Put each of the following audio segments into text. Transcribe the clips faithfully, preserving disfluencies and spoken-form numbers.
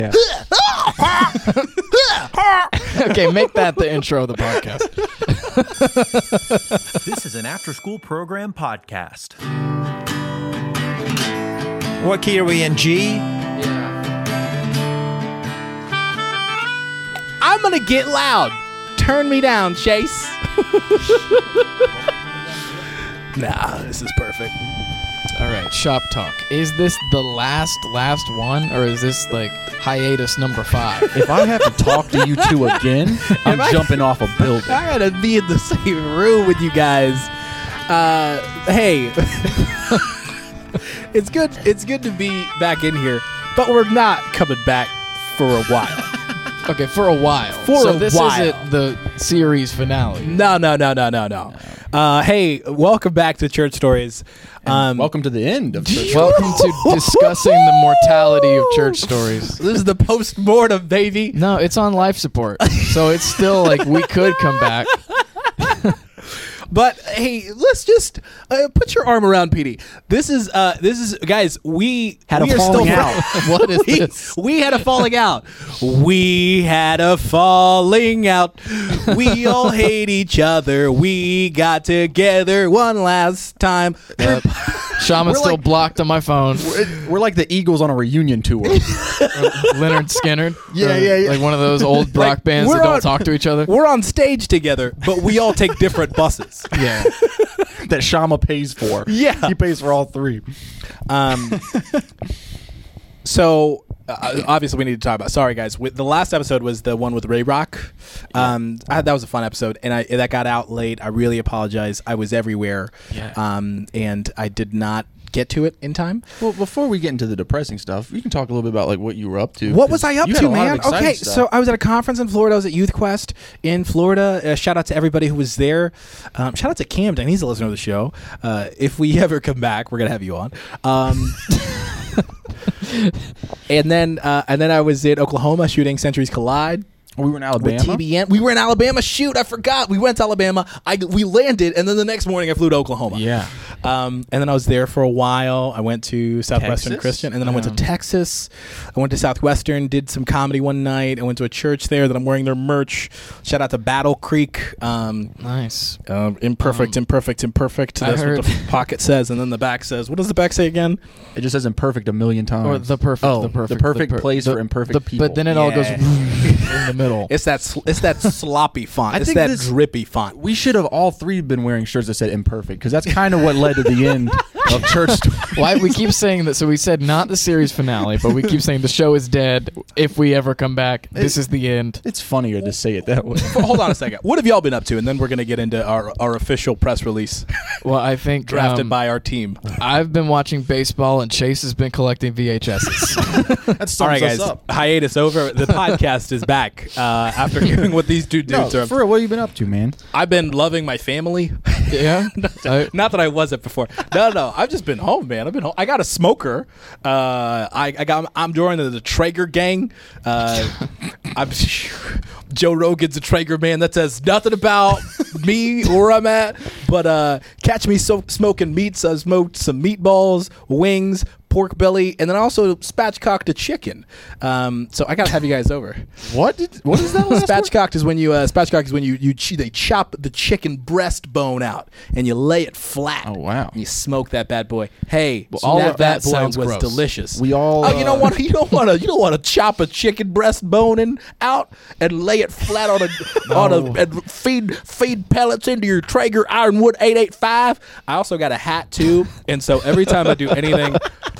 Yeah. Okay, make that the intro of the podcast. This is an after-school program podcast. What key are we in, G? Yeah. I'm gonna get loud. Turn me down, Chase. Nah, this is perfect. All right, shop talk. Is this the last, last one, or is this like hiatus number five? If I have to talk to you two again, I'm I- jumping off a building. I gotta be in the same room with you guys. Uh, hey, it's good. It's good to be back in here, but we're not coming back for a while. Okay, for a while. For so a this while. isn't the series finale. No, no, no, no, no, no. Uh, hey, welcome back to Church Stories. Um, Welcome to the end of church. Welcome to discussing the mortality of church stories. This is the post-mortem, baby. No, it's on life support, so it's still like we could come back. But hey, let's just uh, put your arm around P D. This is, uh, this is, guys. We Had a we are falling still out. What is we, this? we had a falling out. We had a falling out. We all hate each other. We got together one last time. Yep. Shaman's We're still like- blocked on my phone. We're, we're like the Eagles on a reunion tour. Leonard Skinner. Yeah, Uh, yeah, yeah. Like one of those old rock Like, bands we're that don't on- talk to each other. We're on stage together, but we all take different buses. Yeah. that Shama pays for. Yeah. He pays for all three. Um, so uh, obviously we need to talk about. Sorry, guys. With, the last episode was the one with Ray Rock. Um, I, that was a fun episode, and I that got out late. I really apologize. I was everywhere, Yeah. um, and I did not get to it in time. Well, before we get into the depressing stuff, you can talk a little bit about like what you were up to. What was I up You had to, a lot of man? exciting Okay, stuff. so I was at a conference in Florida. I was at Youth Quest in Florida. Uh, shout out to everybody who was there. Um, shout out to Camden. He's a listener of the show. Uh, if we ever come back, we're gonna have you on. Um, and then, uh, and then I was in Oklahoma shooting Centuries Collide. we were in Alabama. With T B N. We were in Alabama. Shoot, I forgot. We went to Alabama. I we landed, and then the next morning I flew to Oklahoma. Yeah. Um, and then I was there for a while. I went to Southwestern Texas? Christian, and then I went to Yeah. Texas. I went to Southwestern, did some comedy one night. I went to a church there that I'm wearing their merch. Shout out to Battle Creek. Um, Nice. uh, imperfect, Um, imperfect, imperfect. I That's heard- what the pocket says, and then the back says, what does the back say again? It just says imperfect a million times. Or the perfect. Oh, the the perfect. perfect per- place the- for imperfect the- people. But then it all goes Yeah. in the middle. It's that sl- it's that sloppy font. I It's think that this- drippy font. We should have all three been wearing shirts that said imperfect because that's kind of what led to the end of church. Stories. Why we keep saying that? So we said not the series finale, but we keep saying the show is dead. If we ever come back, this is the end. It's funnier to say it that way. Hold on a second. What have y'all been up to? And then we're going to get into our, our official press release Well, I think drafted um, by our team. I've been watching baseball, and Chase has been collecting V H S's. That sums All right, us guys. up. Hiatus over. The podcast is back uh, after hearing what these two No, dudes are. for real, what have you been up to, man? I've been loving my family. Yeah. I- Not that I wasn't before. No, no. I've just been home, man. I've been home. I got a smoker. Uh, I, I got. I'm joining the Traeger gang. Uh, I'm Joe Rogan's a Traeger man. That says nothing about me or where I'm at. But uh, catch me so smoking meats. I smoked some meatballs, wings, pork belly, and then also spatchcocked a chicken. Um, so I gotta have you guys over. What did? What is that? last word? Spatchcocked is when you uh, spatchcocked is when you you ch- they chop the chicken breastbone out and you lay it flat. Oh, wow. And you smoke that bad boy. Hey, Well, all that of that bad boy sounds was gross. delicious. We all. Oh, you don't uh, want to. You don't want to. You don't want to chop a chicken breastbone in out and lay it flat on a on a and feed feed pellets into your Traeger Ironwood eight eighty-five. I also got a hat too, and so every time I do anything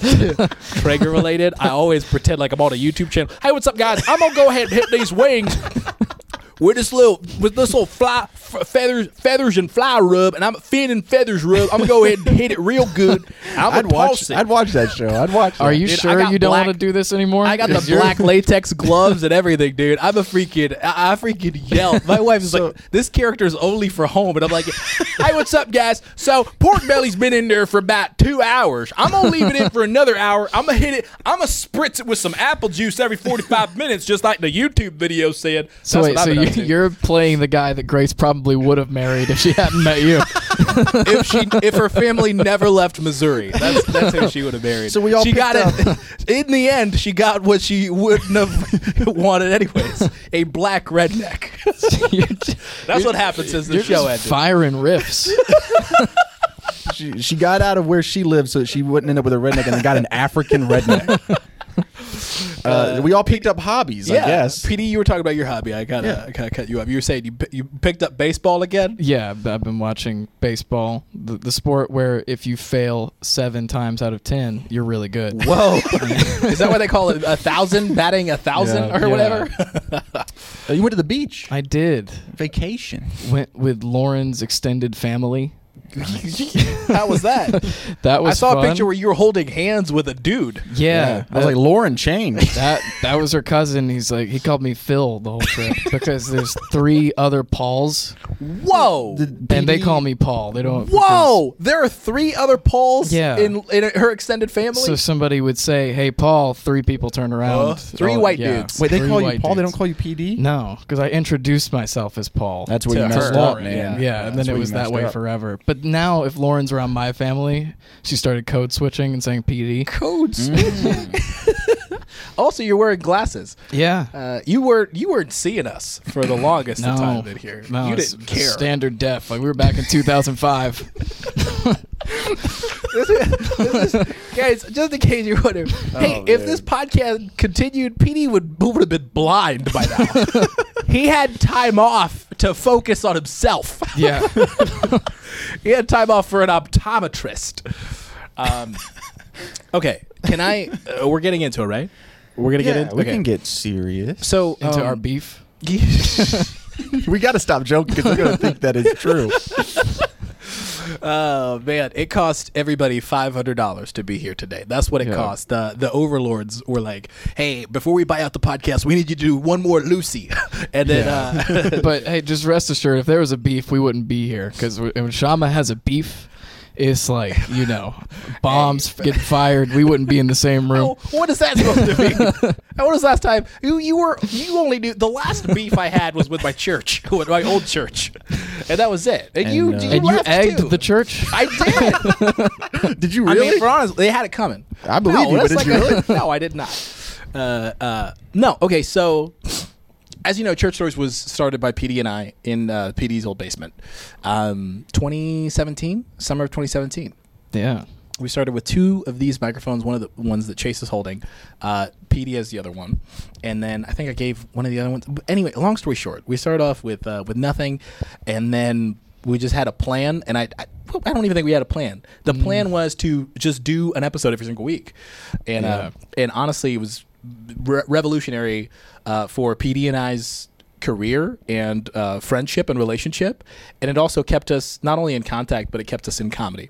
Traeger related, I always pretend like I'm on a YouTube channel. Hey, what's up, guys? I'm gonna go ahead and hit these wings with this little with this little fly f- feathers feathers and fly rub, and I'm fin and feathers rub. I'm gonna go ahead and hit it real good. I'm I'd gonna watch. pulse it. I'd watch that show. I'd watch. Are that. you Dude, I sure got you don't black- want to do this anymore? I got the Is your- black latex gloves and everything, dude. I'm a freaking, I, I freaking yell. My wife is like, this character is only for home. And I'm like, hey, what's up, guys? So pork belly's been in there for about two hours. I'm going to leave it in for another hour. I'm going to hit it. I'm going to spritz it with some apple juice every forty-five minutes, just like the YouTube video said. So That's wait, what I've so been you, up to. you're playing the guy that Grace probably probably would have married if she hadn't met you. if she if her family never left Missouri, that's that's who she would have married. So we all she got picked it. In the end, she got what she wouldn't have wanted anyways: a black redneck. That's what happens as the You're show just ended. firing riffs. She, she got out of where she lived so that she wouldn't end up with a redneck, and then got an African redneck. Uh, we all picked up hobbies, yeah, I guess. P D, you were talking about your hobby. I kind of Yeah. kind of cut you up. You were saying you pi- you picked up baseball again. Yeah, I've I've been watching baseball, the, the sport where if you fail seven times out of ten, you're really good. Whoa, is that what they call it? A thousand batting a thousand Yeah, or yeah. whatever. Uh, you went to the beach. I did. Vacation. Went with Lauren's extended family. How was that? That was I saw fun. a picture where you were holding hands with a dude. Yeah, I was like, Lauren changed. that that was her cousin. He's like, he called me Phil the whole trip because there's three other Pauls, Whoa. and they call me Paul. They don't. Whoa! There are three other Pauls Yeah. in, in her extended family? because- So somebody would say, "Hey, Paul." Three people turn around. Uh, three Oh, white yeah, dudes. Wait, they three call you white Paul? They dudes. don't call you P D? No, because I introduced myself as Paul. That's where To you messed her. up, Lauren, man. yeah, yeah, and That's then it where was you that messed way up. forever. But now, if Lauren's around my family, she started code switching and saying P D. Codes. Also, you're wearing glasses. Yeah. Uh, you were you weren't seeing us for the longest No, time in here. no, you it's didn't care. Standard def, like we were back in two thousand five. This is- this is- guys, just in case you're wondering, hey, if this podcast continued, P D would, would have been blind by now. He had time off to focus on himself. Yeah. He had time off for an optometrist. Um, okay, can I? Uh, we're getting into it, right? We're gonna Yeah, get into. we okay. can get serious. So Into um, our beef. we got to stop joking because they're going to think that is true. Oh man, it cost everybody five hundred dollars to be here today. That's what it Yeah. cost. The the overlords were like, "Hey, before we buy out the podcast, we need you to do one more Lucy," and then uh, But hey, just rest assured, if there was a beef, we wouldn't be here because when Shama has a beef, it's like, you know, bombs get fired. We wouldn't be in the same room. oh, what is that supposed to mean? When was the last time you you were you only knew the last beef I had was with my church, with my old church, and that was it. And, And, you uh, you And you left egged too. the church. I did. Did you I really? mean, for honest, they had it coming. I believe no, you, but that's did like you a- really? No, I did not. Uh, uh, no. Okay, so as you know, Church Stories was started by P D and I in uh, P D's old basement, um, twenty seventeen, summer of twenty seventeen. Yeah. We started with two of these microphones, one of the ones that Chase is holding. Uh, P D has the other one. And then I think I gave one of the other ones. But anyway, long story short, we started off with uh, with nothing, and then we just had a plan. And I, I, I don't even think we had a plan. The plan was to just do an episode every single week. And, uh, and honestly, it was re- revolutionary uh, for P D and I's career and uh, friendship and relationship. And it also kept us not only in contact, but it kept us in comedy.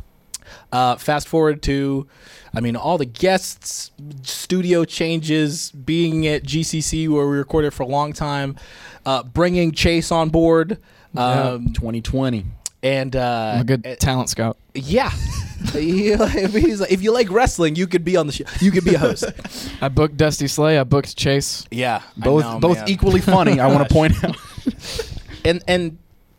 Uh, fast forward to, I mean, all the guests, studio changes, being at G C C where we recorded for a long time, uh, bringing Chase on board, um, twenty twenty. and uh, I'm a good uh, talent scout. yeah. He- he's like, if you like wrestling, you could be on the show. You could be a host. I booked Dusty Slay. I booked Chase. Yeah, I Both know, both man. equally funny, I want to point out. and and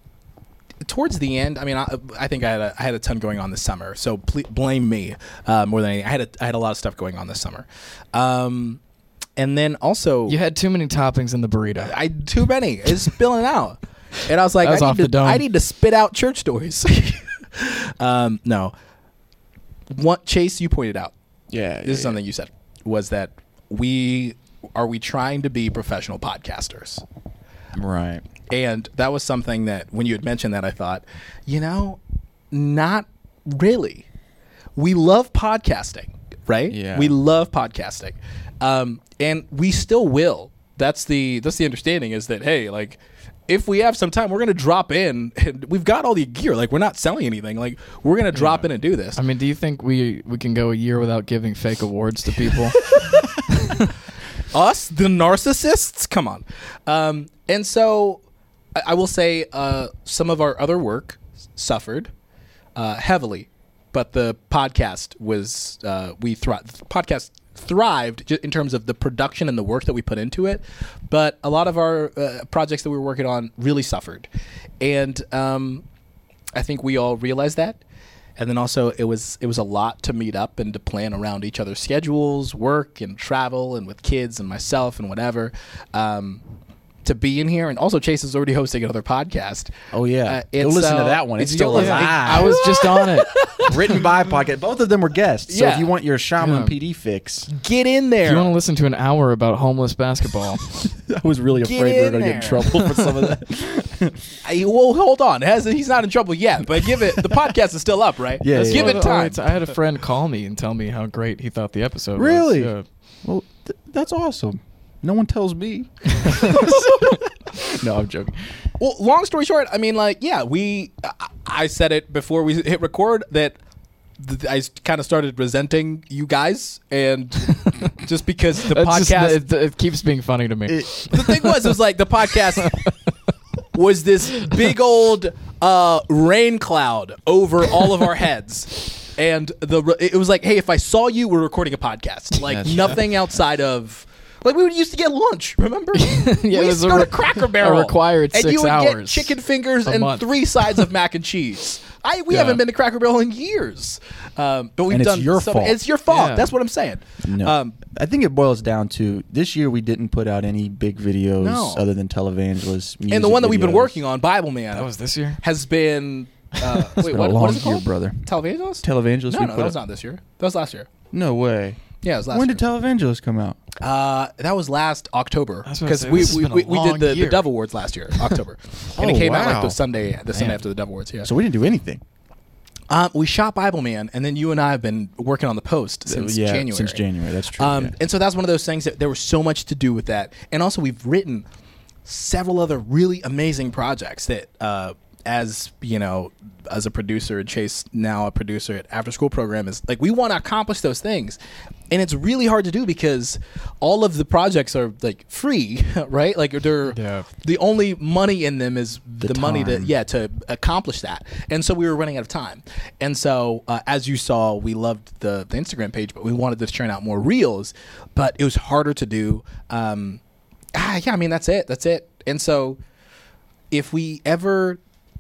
towards the end, I mean, I, I think I had a, I had a ton going on this summer, so ple- blame me uh, more than anything. I had a, I had a lot of stuff going on this summer, um, and then also You had too many toppings in the burrito. I too many. It's spilling out, and I was like, That was I, off need the to, dome. I need to spit out Church Stories. um, no, what Chase you pointed out. Yeah. This is something you said was that we are we trying to be professional podcasters. Right. And that was something that when you had mentioned that, I thought, you know, not really. We love podcasting, right? Yeah. We love podcasting. Um, and we still will. That's the that's the understanding is that, hey, like, if we have some time, we're going to drop in. And we've got all the gear. Like, we're not selling anything. Like, we're going to drop in and do this. I mean, do you think we we can go a year without giving fake awards to people? Us, the narcissists? Come on. Um, and so I, I will say uh, some of our other work suffered uh, heavily, but the podcast was, uh, we thrived. Podcast thrived ju- in terms of the production and the work that we put into it, but a lot of our uh, projects that we were working on really suffered, and um, I think we all realized that. And then also it was it was a lot to meet up and to plan around each other's schedules, work and travel, and with kids and myself and whatever. Um, to be in here, and also Chase is already hosting another podcast. Oh yeah, Uh, go it's, listen uh, to that one. It's it's- still you'll listen- alive. I was just on it. Written by podcast. Both of them were guests. So Yeah. if you want your Shaman Yeah. P D fix, Get in If there. you want to listen to an hour about homeless basketball, I was really Get afraid we were in going to get in there. trouble for some of that. I, well, hold on. It has, he's not in trouble yet, but give it. The podcast is still up, right? Yeah, Let's yeah, give yeah. it time. I had a friend call me and tell me how great he thought the episode Really? was. Well, th- that's awesome. No one tells me. No, I'm joking. Well, long story short, I mean, like, yeah, we. I, I said it before we hit record that th- I kind of started resenting you guys, and just because the Yeah. It's podcast. just- it, it keeps being funny to me. It- The thing was, it was like the podcast was this big old uh, rain cloud over all of our heads, and the re- it was like, hey, if I saw you, we're recording a podcast. Like That's- nothing outside of. Like we would used to get lunch, remember? Yeah, we it used was to a go re- to Cracker a Barrel, required and six you would hours get chicken fingers a and month. three sides of mac and cheese. I we Yeah. haven't been to Cracker Barrel in years, um, but we've And it's done. your so- fault. It's your fault. Yeah. That's what I'm saying. No, Um, I think it boils down to this year we didn't put out any big videos No. other than televangelists. and the one that we've been videos. working on, Bible Man, That was this year? has been. Uh, wait, been what, a what long is it year, called? brother. Televangelist? Televangelists. No, we no, put that was out- not this year. That was last year. No way. Yeah, it was last When year. did Televangelist come out? uh, that was last October I was gonna because say, we this has we, been a we, we did long the, the year. Dove Awards last year, October, and it Oh, came out like wow. the Sunday the Sunday Damn. after the Dove Awards. Yeah. So we didn't do anything. Um, we shot Bible Man, and then you and I have been working on the post since yeah, January. since January. That's true. Um, yeah. And so that's one of those things that there was so much to do with that. And also, we've written several other really amazing projects that, uh, as you know, as a producer, Chase now a producer at After School Program, is like we want to accomplish those things. And it's really hard to do because all of the projects are like free, right? Like they're Yeah. the only money in them is the, The money to time. yeah to accomplish that. And so we were running out of time. And so uh, as you saw, we loved the, the Instagram page, but we wanted to churn out more reels. But it was harder to do. Um, ah, yeah, I mean that's it. That's it. And so if we ever.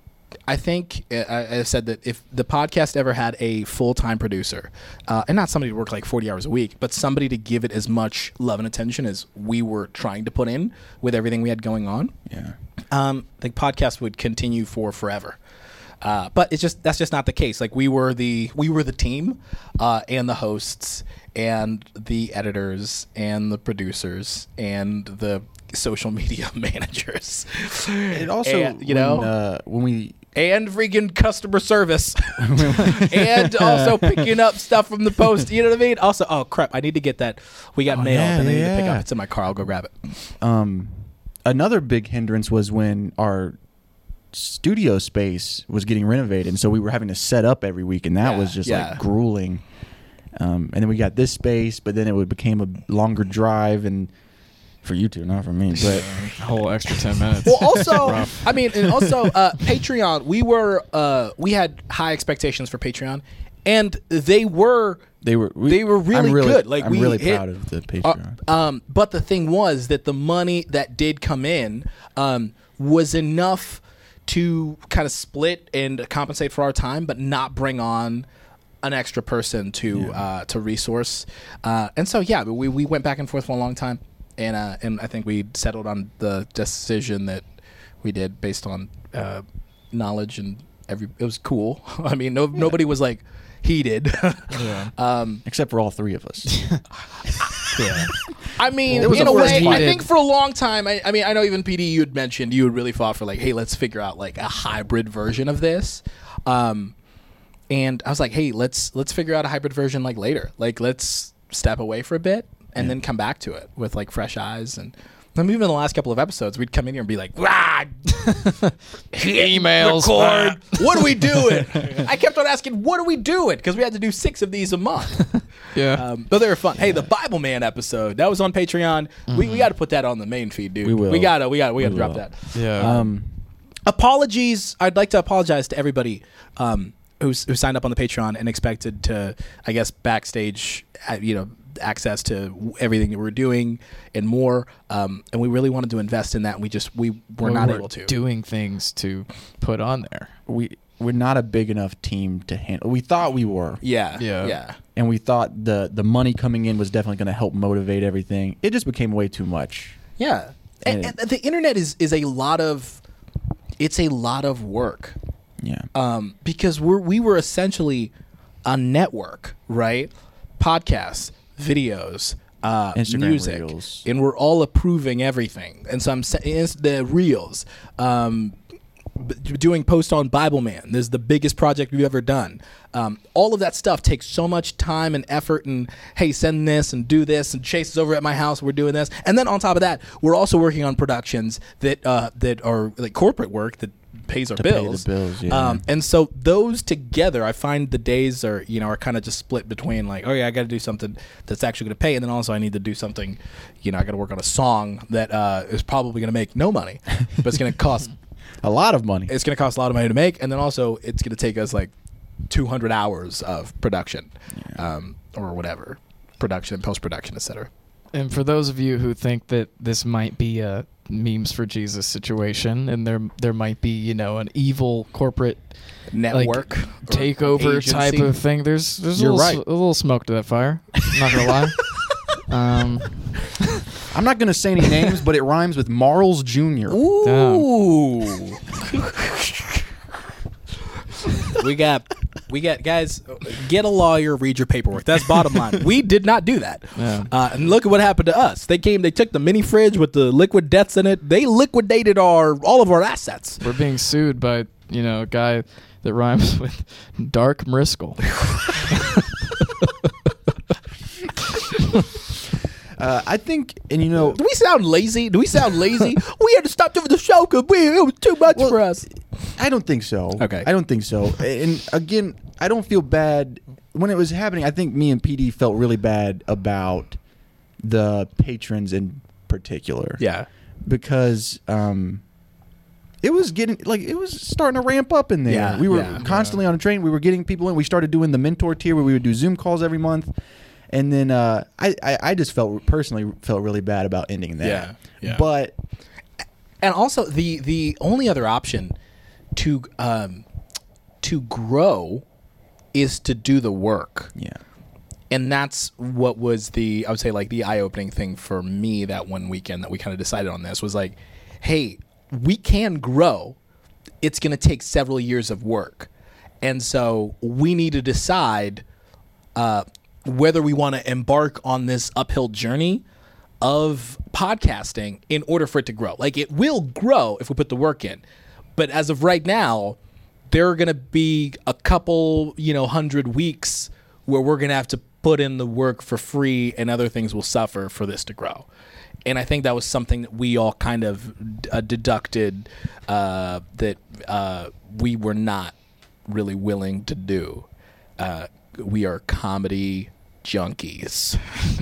I think uh, I, I've said that if the podcast ever had a full-time producer, uh, and not somebody to work like forty hours a week, but somebody to give it as much love and attention as we were trying to put in with everything we had going on, yeah. um, the podcast would continue for forever. Uh, but it's just that's just not the case. Like we were the we were the team, uh, and the hosts, and the editors, and the producers, and the social media managers. It also, And, you know, when, uh, when we and freaking customer service, and also picking up stuff from the post. You know what I mean? Also, oh crap, I need to get that. We got Oh, mail yeah, that I need to pick yeah. up. It's in my car. I'll go grab it. um, another big hindrance was when our studio space was getting renovated, and so we were having to set up every week, and that Yeah, was just yeah. like grueling. Um, and then we got this space, but then it would became a longer drive, and for you two, not for me, but A whole extra ten minutes. Well, also, I mean, and also uh, Patreon. We were uh, we had high expectations for Patreon, and they were they were we, They were really I'm really good. Like, I'm we really hit- proud of the Uh, Patreon. um, but the thing was that the money that did come in um, was enough to kind of split and compensate for our time, but not bring on an extra person to uh, to resource. Uh, and so yeah, we we went back and forth for a long time, and uh, and I think we settled on the decision that we did based on uh, knowledge and every. It was cool. I mean, no nobody was like heated. yeah. um, Except for all three of us. yeah. I mean, There was in a a first way, I heated- think for a long time, I, I mean, I know even P D, you had mentioned you had really fought for like, hey, let's figure out like a hybrid version of this. Um, and I was like, hey, let's let's figure out a hybrid version like later. Like, let's step away for a bit and then come back to it with like fresh eyes. And I mean, even in the last couple of episodes, we'd come in here and be like, ah, Emails. record. What are we doing? I kept on asking, what are we doing? Because we had to do six of these a month. Yeah. Um, but they were fun. Hey, the Bible Man episode that was on Patreon. We, we got to put that on the main feed, dude. We will. We gotta. We gotta. We gotta We drop will. that. yeah. um, Apologies. I'd like to apologize to everybody um, who's who signed up on the Patreon and expected to, I guess, backstage, uh, you know, access to w- everything that we're doing and more. Um, and we really wanted to invest in that. And we just we were We not weren't able to. doing things to put on there. We we're not a big enough team to handle. We thought we were, yeah, Yeah. yeah. and we thought the the money coming in was definitely going to help motivate everything. It just became way too much. Yeah, and, And- and the internet is is a lot of, it's a lot of work, Yeah. um, because we're we were essentially a network, right? Podcasts, videos, uh, Instagram music, Reels. and we're all approving everything. And so I'm saying the reels. Um, b- doing post on Bible Man. This is the biggest project we've ever done. Um, all of that stuff takes so much time and effort and, hey, send this and do this, and Chase is over at my house, we're doing this. And then on top of that, we're also working on productions that uh, that are like corporate work that pays our To pay the bills. bills, yeah. Um, and so those together, I find the days are, you know, are kind of just split between like, oh yeah, I got to do something that's actually going to pay. And then also I need to do something, you know, I got to work on a song that uh, is probably going to make no money, but it's going to cost A lot of money. it's going to cost a lot of money to make, and then also it's going to take us like two hundred hours of production, um, or whatever, production, post production, et cetera. And for those of you who think that this might be a memes for Jesus situation, and there there might be, you know, an evil corporate Network like, or takeover agency. type of thing, there's there's a You're little, right. s- a little smoke to that fire. I'm not gonna lie. Um, I'm not going to say any names, but it rhymes with Marls Junior Ooh. we got, we got guys. Get a lawyer. Read your paperwork. That's bottom line. We did not do that. Yeah. Uh, and look at what happened to us. They came. They took the mini fridge with the liquid deaths in it. They liquidated our all of our assets. we're being sued by, you know, a guy that rhymes with Dark Mriscoll. Uh, I think, and you know, Do we sound lazy? Do we sound lazy? We had to stop doing the show because we it was too much Well, for us. I don't think so. Okay. I don't think so. And again, I don't feel bad when it was happening. I think me and P D felt really bad about the patrons in particular. Yeah. Because um, it was getting like it was starting to ramp up in there. Yeah, we were yeah. constantly on a train. We were getting people in. We started doing the mentor tier where we would do Zoom calls every month. And then uh, I, I I just felt personally felt really bad about ending that. Yeah, yeah. But And also the the only other option to um to grow is to do the work. yeah. And that's what was the I would say like the eye-opening thing for me that one weekend that we kind of decided on this was like, hey, we can grow. It's going to take several years of work. And so we need to decide uh, whether we want to embark on this uphill journey of podcasting in order for it to grow. Like it will grow if we put the work in. But as of right now, there are going to be a couple, you know, hundred weeks where we're going to have to put in the work for free and other things will suffer for this to grow. And I think that was something that we all kind of uh, deducted uh, that uh, we were not really willing to do. Uh, we are comedy junkies.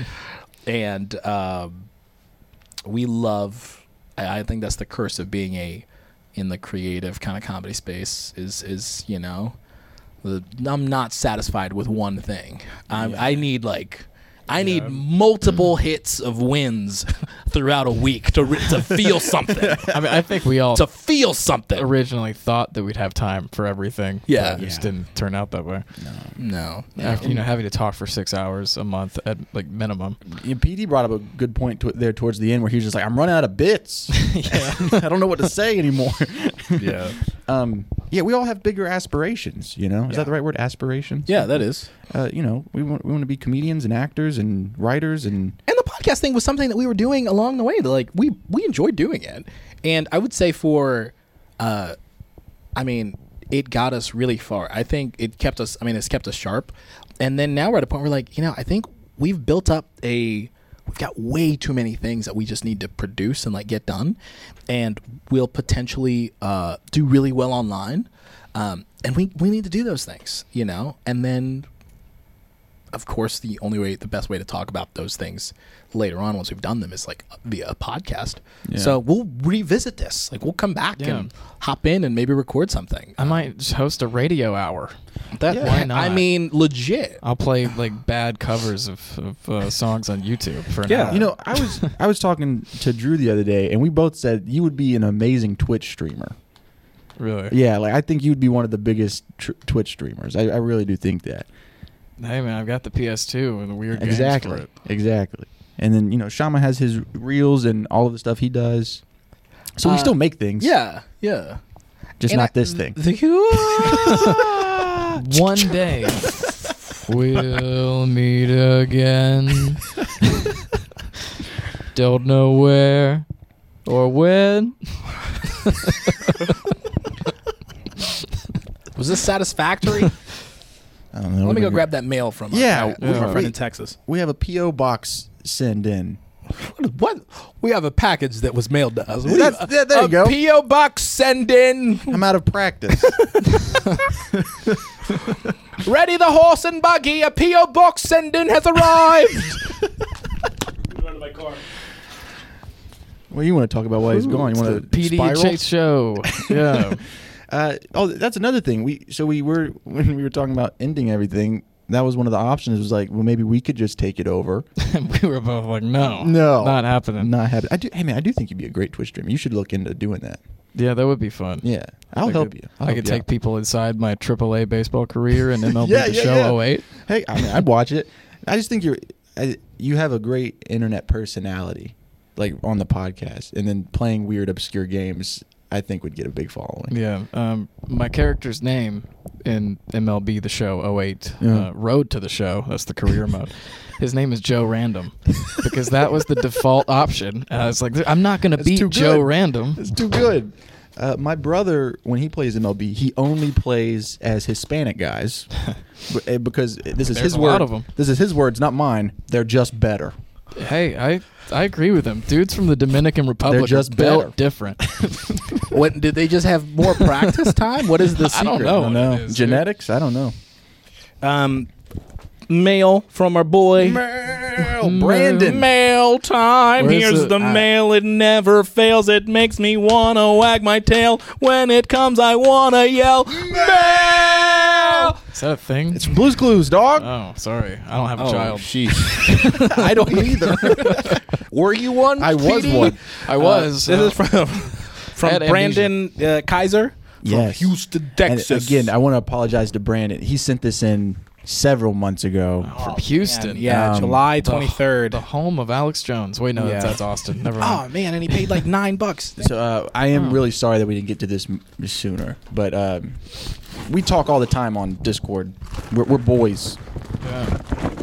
and um, we love, I, I think that's the curse of being a, in the creative kind of comedy space is, is you know, the, I'm not satisfied with one thing. I'm, I need like, I need multiple hits of wins throughout a week to re- to feel something. I mean, I think we all to feel something. originally thought that we'd have time for everything. Yeah. but it just Yeah. didn't turn out that way. No, no. After, you know, having to talk for six hours a month at like minimum. Yeah, P D brought up a good point to, there towards the end where he was just like, I'm running out of bits. yeah. I don't know what to say anymore. Yeah. um, yeah, we all have bigger aspirations, you know? Is that the right word? Aspirations? Yeah, that is. Uh, you know, we want, we want to be comedians and actors and writers and And the podcast thing was something that we were doing along the way. Like we we enjoyed doing it, and I would say for, uh, I mean, it got us really far. I think it kept us. I mean, it's kept us sharp, and then now we're at a point where like you know I think we've built up a. We've got way too many things that we just need to produce and like get done, and we'll potentially uh, do really well online, um, and we we need to do those things, you know, and then. of course, the only way, the best way to talk about those things later on once we've done them is like via a podcast. Yeah. So we'll revisit this. Like we'll come back Yeah. and hop in and maybe record something. I might just host a radio hour. That, Yeah. Why not? I mean, legit. I'll play like bad covers of, of uh, songs on YouTube for an Yeah. hour. You know, I was I was talking to Drew the other day, and we both said you would be an amazing Twitch streamer. Really? Yeah, like I think you'd be one of the biggest tr- Twitch streamers. I, I really do think that. Hey man, I've got the P S two and the weird games Exactly. for it. Exactly. And then you know, Shama has his reels and all of the stuff he does. So we Uh, still make things. Yeah, yeah. Just And not I- this thing. The, One day we'll meet again. Don't know where or when. Was this satisfactory? I don't know. Let me go We're- grab that mail from, Yeah, our, we- from our friend we- in Texas. We have a P O box send in. What? We have a package that was mailed to us. What do That's- you- yeah, there you a go. P O box send in. I'm out of practice. Ready the horse and buggy. A P O box send in has arrived. Well, you want to talk about why he's gone? You want to P D spiral? Chase show. Yeah. Uh, oh, that's another thing. We so we were when we were talking about ending everything. That was one of the options. Was like, well, maybe we could just take it over. And we were both like, no, No, not happening. Not happening. I do. Hey man, I do think you'd be a great Twitch streamer. You should look into doing that. Yeah, that would be fun. Yeah, I'll I help could, you. I'll I help could you take out. people inside my triple A baseball career and M L B Yeah, the yeah, show yeah. oh eight. Hey, I mean, I'd watch it. I just think you're. I, you have a great internet personality, like on the podcast, and then playing weird, obscure games. I think would get a big following. Yeah. Um, my character's name in M L B The Show oh eight, Yeah. uh, Road to the Show, that's the career mode. His name is Joe Random because that was the default option. And I was like, I'm not going to That's beat too Joe good. Random. It's too good. Uh, my brother, when he plays M L B, he only plays as Hispanic guys B- uh, because this is There's his a word. lot of 'em. This is his words, not mine. They're just better. Hey, I I agree with him. Dudes from the Dominican Republic They're just are built better. different. What did they just have more practice time? What is the I secret? don't know. I don't what know. it is, dude. Genetics? I don't know. Um, mail from our boy. Brandon. Mail time. Where's Here's the- the, I- mail. It never fails. It makes me wanna wag my tail. When it comes, I wanna yell. Mail. Is that a thing? It's Blue's Clues, dog. Oh, sorry. I don't have a Oh, child. sheesh. I don't either. Were you one? I was P D? one. I was. Uh, uh, this is from from had Brandon uh, Kaiser Yes. from Houston, And Texas. again, I want to apologize to Brandon. He sent this in several months ago. from Houston. Man, yeah, Um, July The- twenty third. The home of Alex Jones. Wait, no, Yeah. that's, that's Austin. Never Oh mind. man, and he paid like nine bucks. So uh, I am Oh. really sorry that we didn't get to this m- sooner. But um, we talk all the time on Discord. We're, we're boys. Yeah.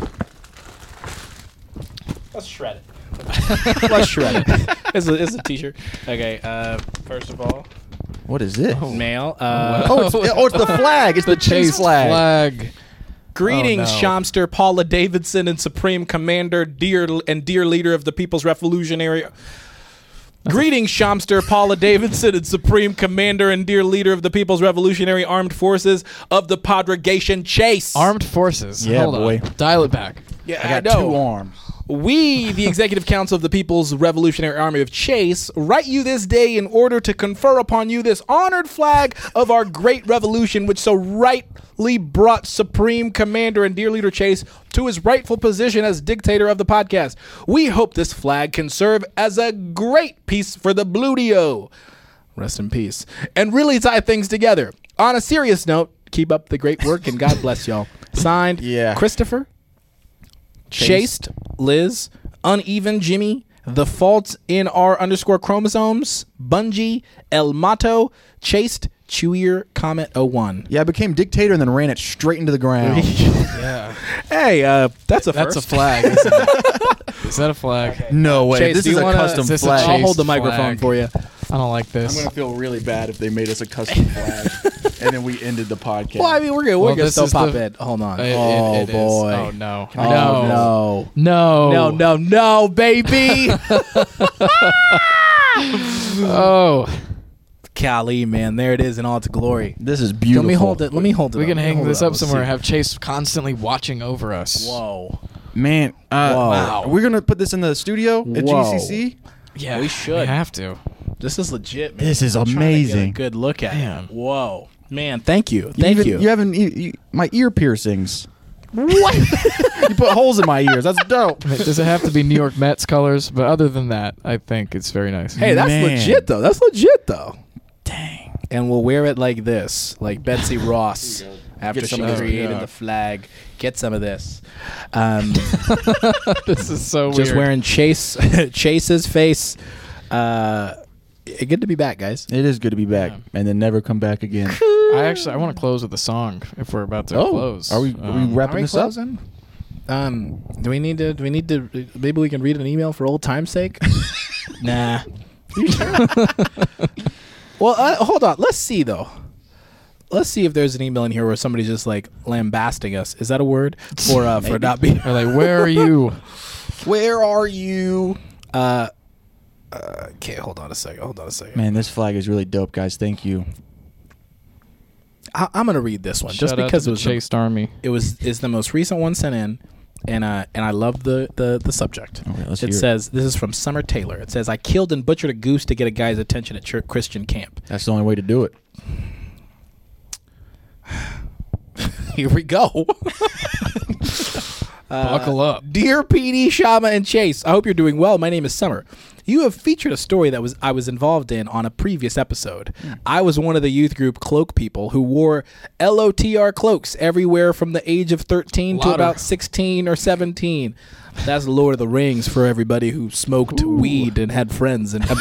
Let's shred it. Let's shred it. It's a, it's a t-shirt. Okay, uh, first of all, What is it? Oh, mail. Uh, oh, it's, oh, it's the flag. It's the, chase flag. flag. Greetings, Oh, no. Shamster, Paula Davidson, and Supreme Commander, dear and dear leader of the People's Revolutionary. Greetings, Shamster, Paula Davidson, and Supreme Commander and dear leader of the People's Revolutionary Armed Forces of the Podregation Chase. Armed forces. Yeah, Hold boy. On. Dial it back. Yeah, I got two arms. We, the Executive Council of the People's Revolutionary Army of Chase, write you this day in order to confer upon you this honored flag of our great revolution, which so rightly brought Supreme Commander and dear leader Chase to his rightful position as dictator of the podcast. We hope this flag can serve as a great piece for the Bludio. Rest in peace. And really tie things together. On a serious note, keep up the great work and God bless y'all. Signed, Yeah. Christopher, Chased, Liz, Uneven Jimmy, The Fault in Our underscore chromosomes, Bungie, El Mato, Chased, Chewier, Comet oh one. Yeah, I became dictator and then ran it straight into the ground. Yeah. Hey, uh, that's a That's first. a flag, isn't it? Is that a flag? No way. Chase, this do is you a wanna- custom is this a flag. chase? I'll hold the Chased microphone flag. for you. I don't like I'm this. gonna feel really bad if they made us a custom flag and then we ended the podcast. Well, I mean, we're gonna we're Well, gonna this still is pop the- it. Hold on. It- it- Oh, it is. boy. Oh no. oh, no. no. No. no, no, no, baby. Oh. Golly, man, there it is in all its glory. This is beautiful. Let me hold it. Let me hold it. We can up. hang Hold it this up Let's somewhere. see. Have Chase constantly watching over us. Whoa. Man, uh, Whoa. wow. We're going to put this in the studio at Whoa. G C C? Yeah, We should. We have to. This is legit, man. This is I'm trying to get amazing. a good look at Man. it. Whoa. Man, thank you. Thank even, you. You haven't, you, you, my ear piercings. What? You put holes in my ears. That's dope. Does it have to be New York Mets colors? But other than that, I think it's very nice. Hey, that's Man. legit though. That's legit though. Dang. And we'll wear it like this, like Betsy Ross after Get she some of this. created Yeah. the flag. Get some of this. Um, This is so just weird. wearing Chase Chase's face. Uh, good to be back, guys. It is good to be back and then never come back again. I actually I want to close with a song if we're about to Oh, close. are we- are we Um, wrapping Are we this up? closing? Um, do we need to? Do we need to? Maybe we can read an email for old time's sake. Nah. Well, uh, hold on. Let's see though. Let's see if there's an email in here where somebody's just like lambasting us. Is that a word for uh, for not being? Or like, where are you? Where are you? Uh, uh, okay, hold on a second. Hold on a second. Man, this flag is really dope, guys. Thank you. I, I'm gonna read this one just Shout out because to it the was the, Chased Army. it was is the most recent one sent in, and uh and I love the the the subject. Okay, let's It hear says this is from Summer Taylor. It says I killed and butchered a goose to get a guy's attention at church Christian camp. That's the only way to do it. Here we go. Buckle up. Dear P D, Shama, and Chase, I hope you're doing well. My name is Summer. You have featured a story that was I was involved in on a previous episode. I was one of the youth group cloak people who wore L O T R cloaks everywhere from the age of thirteen to Louder. about sixteen or seventeen. That's Lord of the Rings for everybody who smoked weed and had friends. And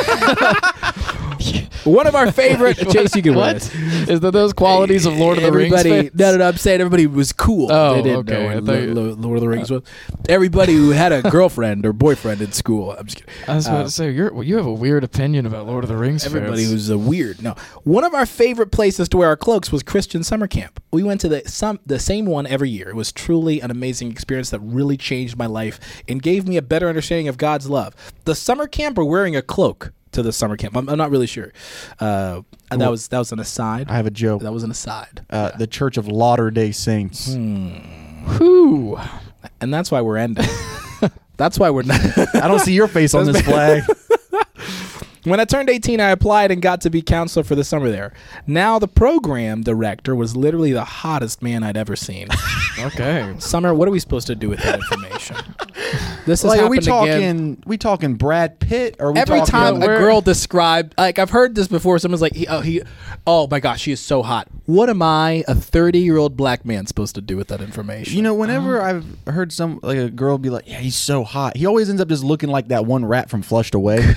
one of our favorite Chase, you can What? what? Is that those qualities of Lord of the Rings? Everybody, fans? no, no, no, I'm saying everybody was cool. Oh, they didn't okay. know I what thought Lo- you- Lo- Lord of the Rings was. Everybody who had a girlfriend or boyfriend in school. I'm just kidding. I was about Uh, to say you're well, you have a weird opinion about Lord of the Rings. Everybody fans. who's a weird. No, one of our favorite places to wear our cloaks was Christian summer camp. We went to the some the same one every year. It was truly an amazing experience that really changed my life and gave me a better understanding of God's love. The summer camp or wearing a cloak to the summer camp. I'm, I'm not really sure. Uh, and that was that was an aside. I have a joke. That was an aside. Uh, the Church of Latter-day Saints. Whew. And that's why we're ending. That's why we're not. I don't see your face on this flag. When I turned eighteen, I applied and got to be counselor for the summer there. Now the program director was literally the hottest man I'd ever seen. Okay. Summer, what are we supposed to do with that information? This has Like, are we happened talking? again. We talking Brad Pitt? Or are we Every talking, time a where- girl described, like I've heard this before, someone's like, he, "Oh, he, oh my gosh, she is so hot." What am I, a thirty-year-old black man, supposed to do with that information? You know, whenever I've heard some like a girl be like, "Yeah, he's so hot," he always ends up just looking like that one rat from Flushed Away.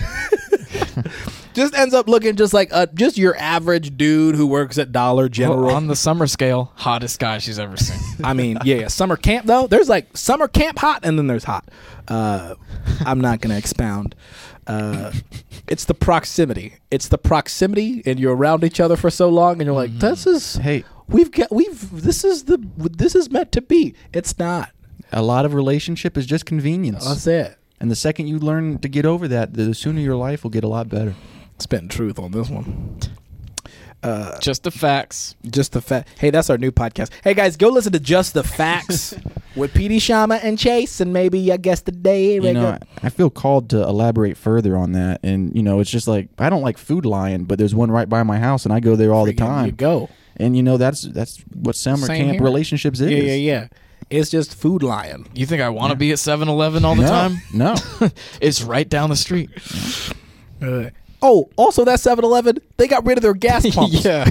just ends up looking just like a, just your average dude who works at Dollar General. Well, on the summer scale, hottest guy she's ever seen. I mean, yeah, yeah, summer camp though. There's like summer camp hot, and then there's hot. Uh, I'm not gonna expound. Uh, it's the proximity. It's the proximity, and you're around each other for so long, and you're like, "This is Hey, we've got we've this is the this is meant to be." It's not. a lot of relationship is just convenience. That's it. And the second you learn to get over that, the sooner your life will get a lot better. Spitting truth on this one. Just the facts. Just the fact. Hey, that's our new podcast. Hey guys, go listen to Just the Facts with P D Shama and Chase, and maybe I guess today. You know, I, I feel called to elaborate further on that. And, you know, it's just like, I don't like Food Lion, but there's one right by my house, and I go there all the You time. go. And, you know, that's that's what summer Same camp here. relationships is. Yeah, yeah, yeah. It's just Food Lion. You think I want to be at seven eleven all the No, time? no. It's right down the street. Uh, oh, also that seven eleven, they got rid of their gas pumps. Yeah.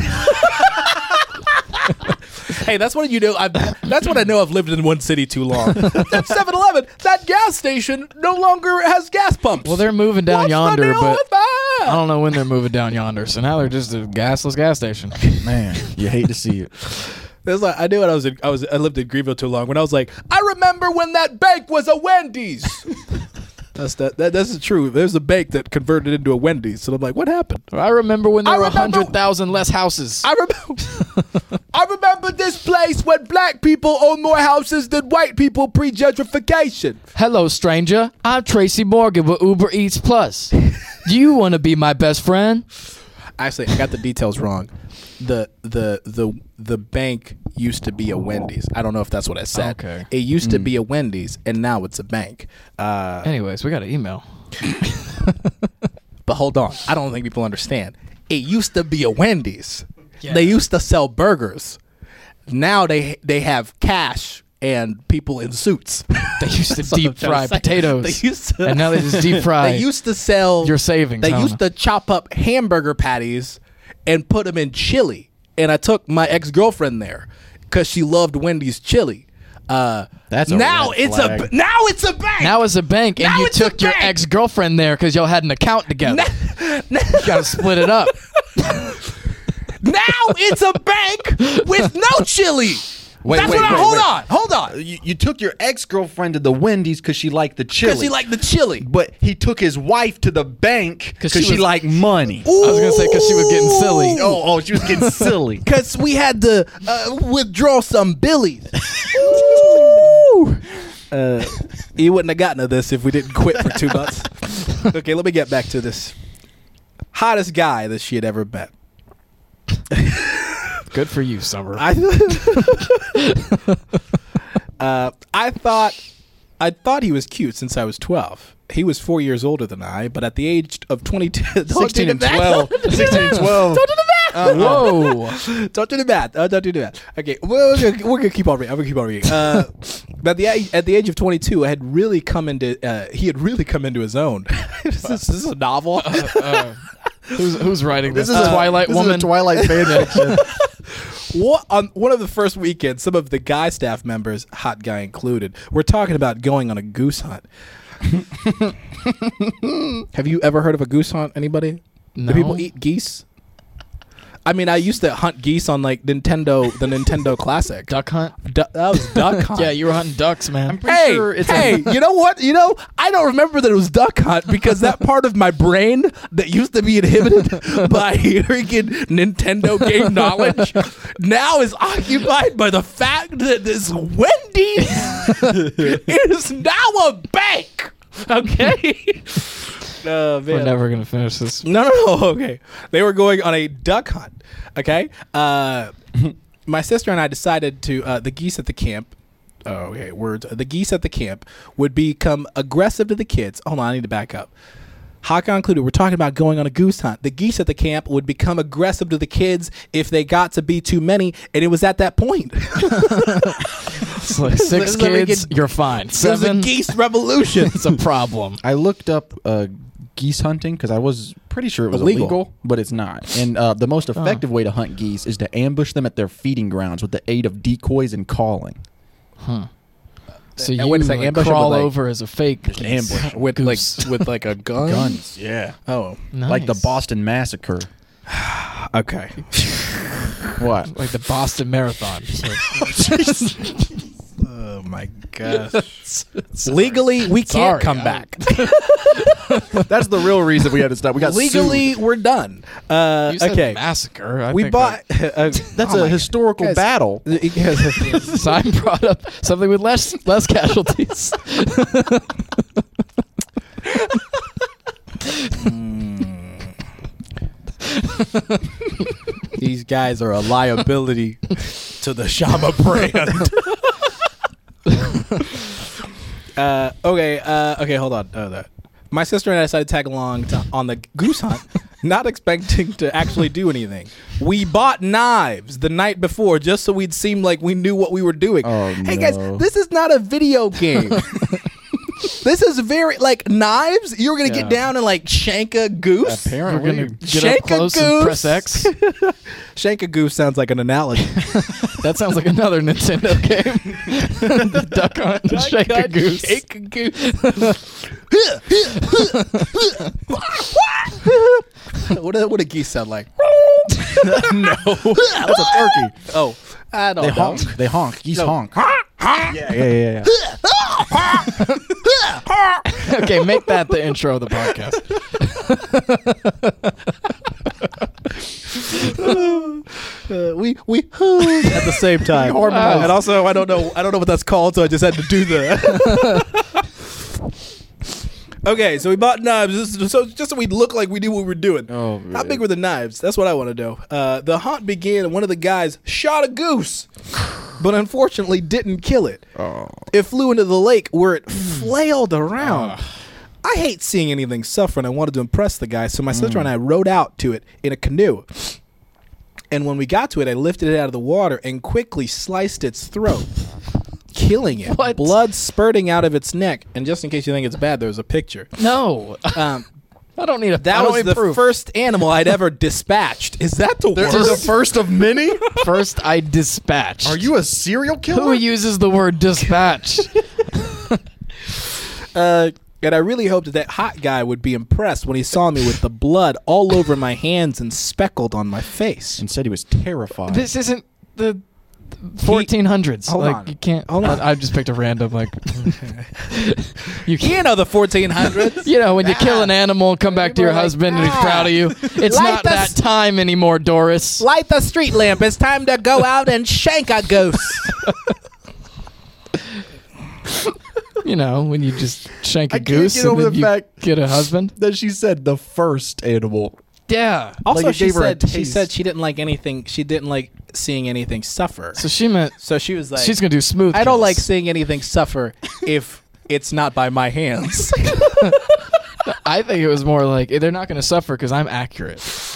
Hey, that's what you know. I've, that's what I know. I've lived in one city too long. That seven eleven, that gas station no longer has gas pumps. Well, they're moving down What's the yonder, deal but with that? I don't know when they're moving down yonder. So now they're just a gasless gas station. Man, you hate to see it. That's like I knew when I was in, I was I lived in Greenville too long. When I was like, I remember when that bank was a Wendy's. That's that, that. That's true. There's a bank that converted into a Wendy's, and I'm like, what happened? I remember when there I were remember- one hundred thousand less houses. I remember. I remember this place when black people own more houses than white people pre-gentrification. Hello, stranger. I'm Tracy Morgan with Uber Eats Plus. Do you want to be my best friend? Actually, I got the details wrong. The the the the bank used to be a Wendy's. I don't know if that's what I said. Okay. It used to be a Wendy's, and now it's a bank. Uh, Anyways, we got an email. but hold on, I don't think people understand. It used to be a Wendy's. Yeah. They used to sell burgers. Now they they have cash and people in suits. They used to That's what I'm deep trying fry to say. potatoes. They used to, and now they just deep fry. They used to sell your savings. They huh? used to chop up hamburger patties and put them in chili. And I took my ex girlfriend there because she loved Wendy's chili. Uh, That's a now red it's flag. a now it's a bank. Now it's a bank, and Now you it's a took your bank. ex girlfriend there because y'all had an account together. You gotta split it up. Now it's a bank with no chili. Wait, That's wait, what I, wait, hold wait. on, hold on. You, you took your ex girlfriend to the Wendy's because she liked the chili. Because he liked the chili. But he took his wife to the bank 'Cause because she she, was- liked money. I was gonna say because she was getting silly. Oh, oh, she was getting silly. Because we had to uh, withdraw some billies. uh, you wouldn't have gotten to this if we didn't quit for two months. Okay, let me get back to this. Hottest guy that she had ever met. Good for you, Summer. I, uh, I thought I thought he was cute since I was twelve. He was four years older than I, but at the age of twenty-two, sixteen and twelve. sixteen and twelve. Don't do the math. Whoa. Don't do the math. Uh, don't do the math. Okay, we're, we're, gonna, we're gonna keep on reading. I'm gonna keep on reading. Uh, but at the age- at the age of twenty-two, I had really come into. Uh, he had really come into his own. is, this, is this a novel? Uh, who's who's writing this? This is The a Twilight this Woman. Is a Twilight fan fiction. What, on one of the first weekends, some of the guy staff members, hot guy included, were talking about going on a goose hunt. Have you ever heard of a goose hunt? Anybody? No. Do people eat geese? I mean, I used to hunt geese on like Nintendo, the Nintendo Classic. Duck hunt. Du- that was duck hunt. Yeah, you were hunting ducks, man. pretty Hey, sure it's a- hey, you know what? You know, I don't remember that it was duck hunt because that part of my brain that used to be inhibited by freaking Nintendo game knowledge now is occupied by the fact that this Wendy's is now a bank. Okay. Oh, man. We're never gonna finish this. No, no, no. Okay. They were going on a duck hunt. Okay. Uh, my sister and I decided to, uh, the geese at the camp, oh, okay, words. The geese at the camp would become aggressive to the kids. Hold on, I need to back up. Haka included, we're talking about going on a goose hunt. The geese at the camp would become aggressive to the kids if they got to be too many, and it was at that point. It's like six This is like kids, a- you're fine. It was Seven, a geese revolution. it's a problem. I looked up uh, geese hunting because I was pretty sure it was Illegal. illegal, but it's not. And uh, the most effective way to hunt geese is to ambush them at their feeding grounds with the aid of decoys and calling. So And you wait a second, like, ambush crawl with, like- over as a fake geese. ambush. with Goose. like with like a gun. Guns, yeah. Oh, Like the Nice. Boston Massacre. okay. What? like the Boston Marathon. Oh my gosh. Legally, we can't Sorry, come I- back. That's the real reason we had to stop. We got Legally, sued. we're done. Uh, You said okay. massacre. I We think bought. Uh, That's oh a my historical Guys. battle. God. that- Simon brought up something with less less casualties. These guys are a liability to the Shama brand. uh, okay, uh, okay, hold on. Uh, that. My sister and I decided to tag along to, on the goose hunt, not expecting to actually do anything. We bought knives the night before just so we'd seem like we knew what we were doing. Oh, hey guys, no. this is not a video game. This is very like knives. You're gonna get Yeah. down and like shank a goose. We're Apparently. gonna get Shake up a close and press goose. X. Shank a goose sounds like an analogy. That sounds like another Nintendo game. The duck hunt and shake a goose. Shake a goose. what do, what do geese sound like? No. That's a turkey. Oh, I don't They know. honk. They honk. Geese No. honk. Yeah, yeah, yeah, yeah. Okay, make that the intro of the podcast. Uh, we we at the same time. Wow. And also, I don't know. I don't know what that's called, so I just had to do the. Okay, so we bought knives just so, just so we'd look like we knew what we were doing. Oh, How man. big were the knives? That's what I want to know. Uh, the hunt began and one of the guys shot a goose, but unfortunately didn't kill it. Oh. It flew into the lake where it flailed around. I hate seeing anything suffer, and I wanted to impress the guy, so my sister and I rowed out to it in a canoe. And when we got to it, I lifted it out of the water and quickly sliced its throat, killing it. What? Blood spurting out of its neck. And just in case you think it's bad, there's a picture. No, Um, I don't need a. I that don't was need the proof. first animal I'd ever dispatched. Is that the This worst? is the first of many? First, I dispatched. Are you a serial killer? Who uses the word dispatch? Uh, and I really hoped that that hot guy would be impressed when he saw me with the blood all over my hands and speckled on my face. And said he was terrified. This isn't the fourteen hundreds. Hold like on. you can't. Hold on. I, I just picked a random like. you can't. You know the fourteen hundreds. You know when you kill an animal and come back to your People are like, husband and he's "Ah, proud of you. It's light not the that s- time anymore, Doris. Light the street lamp. It's time to go out and shank a goose. You know when you just shank a I can't goose get and over then the you fact- get a husband. Then she said the first animal. Yeah. Also, Like it she gave her a said she taste. said she didn't like anything. She didn't like seeing anything suffer. So she meant So she was like, she's gonna do smooth. I don't kills. like seeing anything suffer if it's not by my hands. I think it was more like they're not gonna suffer because I'm accurate.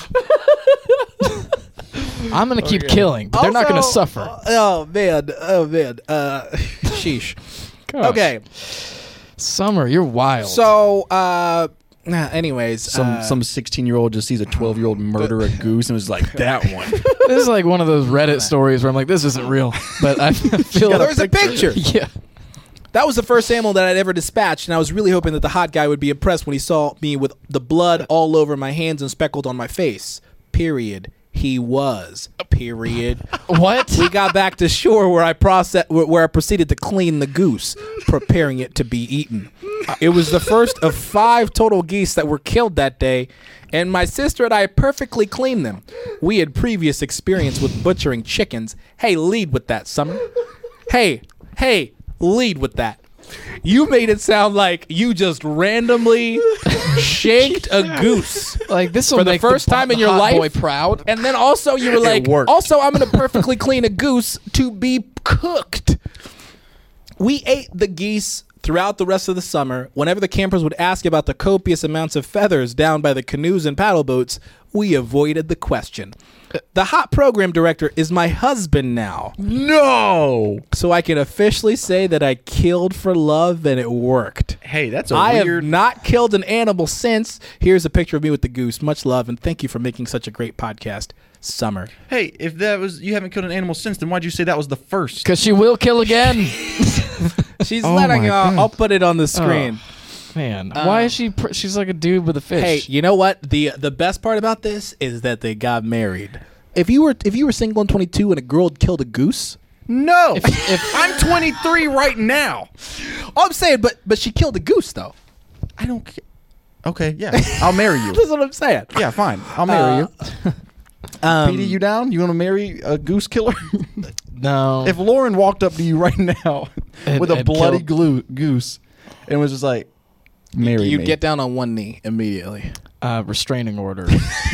I'm gonna keep killing, but they're not gonna Also- suffer. Oh man, oh man. Uh, sheesh. Gosh. Okay, Summer, you're wild. so uh, nah, anyways, Some uh, some sixteen year old just sees a twelve year old murder a goose and was like, that one. this is like one of those Reddit stories where I'm like, this isn't real, but I feel got a like There's a picture. Yeah. That was the first animal that I'd ever dispatched, and I was really hoping that the hot guy would be impressed when he saw me with the blood all over my hands and speckled on my face. Period. He was. Period. What? We got back to shore where I process where where I proceeded to clean the goose, preparing it to be eaten. It was the first of five total geese that were killed that day, and my sister and I perfectly cleaned them. We had previous experience with butchering chickens. Hey, lead with that, Summer. Hey, hey, lead with that. You made it sound like you just randomly shanked a goose. Like this will For the make first time in your hot life? boy proud. And then also you were like, worked. also I'm going to perfectly clean a goose to be cooked. We ate the geese throughout the rest of the summer. Whenever the campers would ask about the copious amounts of feathers down by the canoes and paddle boats, we avoided the question. The hot program director is my husband now, No. so I can officially say that I killed for love and it worked. Hey, that's a I weird. have not killed an animal since. Here's a picture of me with the goose. Much love, and thank you for making such a great podcast, Summer. Hey, if that was you haven't killed an animal since, then why'd you say that was the first? Because she will kill again. She's Oh letting my uh, God. I'll put it on the screen. Man, why is she? Pr- she's like a dude with a fish. Hey, you know what? The the best part about this is that they got married. If you were if you were single and twenty-two and a girl had killed a goose, No. If- if- I'm twenty-three right now. oh, I'm saying, but but she killed a goose though. I don't care. Okay, yeah. I'll marry you. That's what I'm saying. Yeah, fine. I'll marry Uh, you. Um, Petey, you down? You want to marry a goose killer? no. If Lauren walked up to you right now And- with a and bloody killed- glue, goose and was just like, marry you me. get down on one knee immediately. uh, restraining order.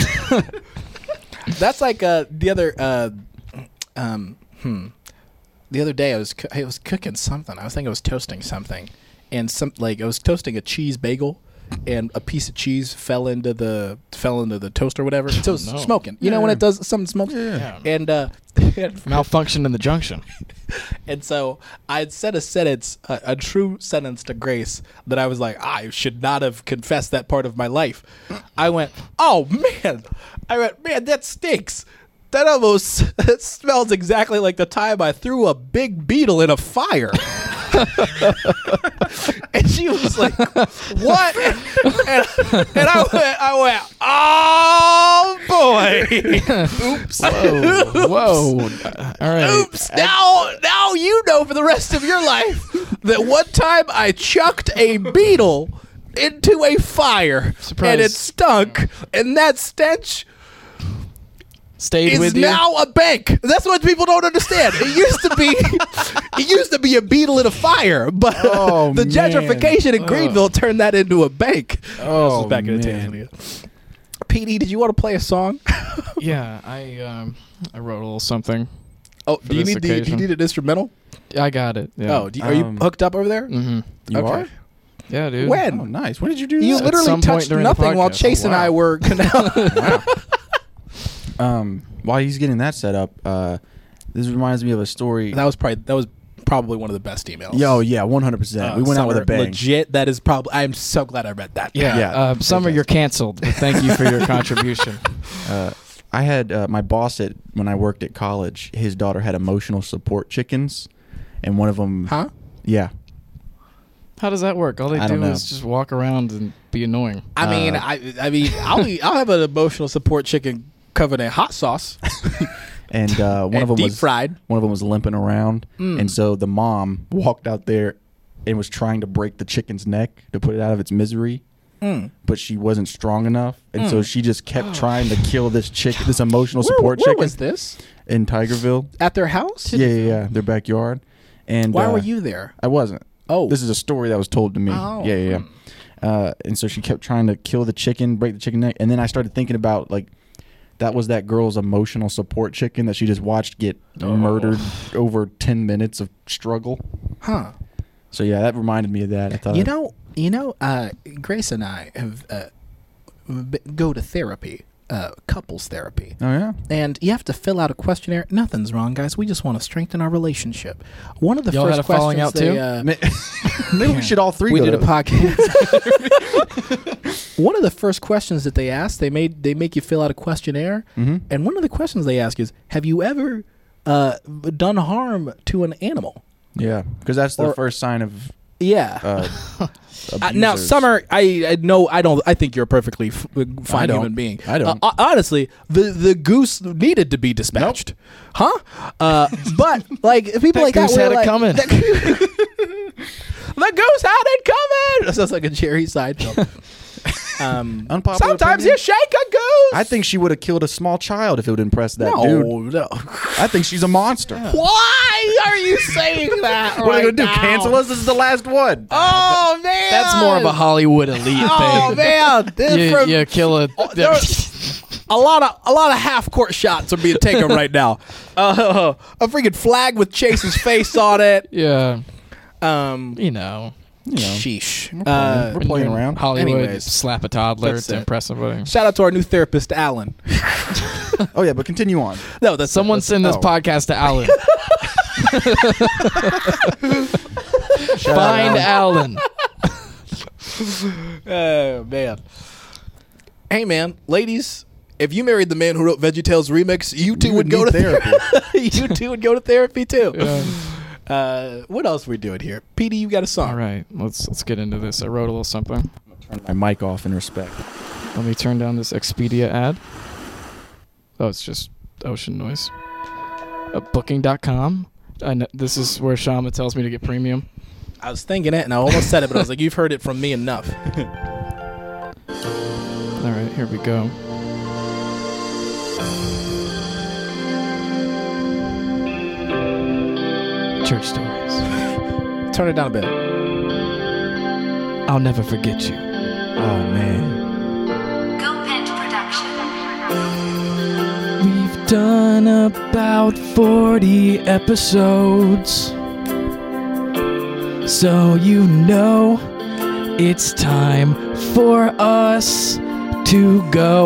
That's like uh, the other uh, um, hmm. The other day I was co- I was cooking something. I was thinking I was toasting something, and some like I was toasting a cheese bagel, and a piece of cheese fell into the fell into the toast or whatever. So it was no. smoking. You know when it does something smokes. Yeah. And uh, and, Malfunction in the junction. and so I had said a sentence, a, a true sentence to Grace that I was like, I should not have confessed that part of my life. I went, oh man, I went, man, that stinks. That almost it smells exactly like the time I threw a big beetle in a fire. And she was like, what? And, and I went, I went, oh boy. Oops. Whoa. Whoa. Uh, All right. Oops. Now, now you know for the rest of your life that one time I chucked a beetle into a fire Surprise. and it stunk, and that stench stayed is with you. now a bank. That's what people don't understand. It used to be, it used to be a beetle in a fire, but Oh, the man. gentrification in Greenville turned that into a bank. Oh, This was back in the man. day. P D, did you want to play a song? Yeah, I um, I wrote a little something. Oh, For do you this need the, do you occasion. need an instrumental? I got it. Yeah. Oh, do you, are you Um, hooked up over there? mm-hmm. You Okay. are? Yeah, dude. When? Oh, nice. When did you do You that? literally some point touched during the nothing while podcast. Chase Oh, and I wow. were. Um, while he's getting that set up, uh, this reminds me of a story. that was probably that was probably one of the best emails. Yo, yeah, one hundred percent. Uh, We went out with a Summer, bang. Legit. That is probably. I'm so glad I read that. Yeah. Yeah. Uh, Summer, you're canceled. But thank you for your contribution. Uh, I had uh, my boss at when I worked at college. His daughter had emotional support chickens, and one of them. Huh? Yeah. How does that work? All they I do don't know. is just walk around and be annoying. I mean, Uh, I I mean, I'll be, I'll have an emotional support chicken covered in hot sauce And uh, one and of them deep was fried. one of them was limping around, Mm. and so the mom walked out there and was trying to break the chicken's neck to put it out of its misery. Mm. But she wasn't strong enough, and so she just kept trying to kill this chick, this emotional Where, support where chicken was this? in Tigerville. At their house? Yeah, yeah, yeah, their backyard. And Why uh, were you there? I wasn't. Oh, This is a story that was told to me. Oh. Yeah, yeah, yeah. Uh, and so she kept trying to kill the chicken, break the chicken neck, and then I started thinking about like that was that girl's emotional support chicken that she just watched get Oh. murdered over ten minutes of struggle. huh? So yeah, that reminded me of that. I thought You know, you know, uh, Grace and I have uh, b- go to therapy, uh, couples therapy. Oh yeah. And you have to fill out a questionnaire. Nothing's wrong, guys. We just want to strengthen our relationship. One of the Y'all first had a falling questions out they, too? uh, Ma- Maybe we should all three we go did a to- podcast. One of the first questions that they ask, they made they make you fill out a questionnaire, Mhm. and one of the questions they ask is, "Have you ever uh, done harm to an animal?" Yeah, because that's the Or- first sign of Yeah. uh, Uh, now, abusers. Summer, I, I know I don't. I think you're a perfectly f- fine don't. human being. I don't. Uh, honestly, the the goose needed to be dispatched, huh? Uh, but like people That like goose that, had were it like, coming. The, the goose had it coming. That sounds like a Jerry Seinfeld. Um, Unpopular sometimes opinion? you shake a goose. I think she would have killed a small child if it would impress that no, dude. no. I think she's a monster. Why are you saying that? What are they right gonna do? now? Cancel us? This is the last one. Oh man, That's more of a Hollywood elite Oh thing. man, This You, from- you kill a. there- a lot of a lot of half court shots are being taken right now. Uh, a freaking flag with Chase's face on it. yeah, Um, you know. You know, sheesh. we're playing, Uh, we're playing around. Hollywood, Anyways. slap a toddler That's to it. impress somebody. shout out to our new therapist, Alan. Oh yeah, but continue on. No, that's Someone that's, send this oh. podcast to Alan. Find Alan. Oh man. Hey man, ladies, if you married the man who wrote VeggieTales remix, you two You would, would go need to therapy. you two would go to therapy too. Yeah. Uh, what else are we doing here? P D, you got a song? All right, let's let's get into this. I wrote a little something. Turn my mic off in respect. Let me turn down this Expedia ad. Oh, it's just ocean noise. Uh, booking dot com. I know, this is where Shama tells me to get premium. I was thinking it, and I almost said it, but I was like, "You've heard it from me enough." All right, here we go. Church stories. Turn it down a bit. I'll never forget you. Oh man. Go Pent Production. We've done about forty episodes, so you know it's time for us to go.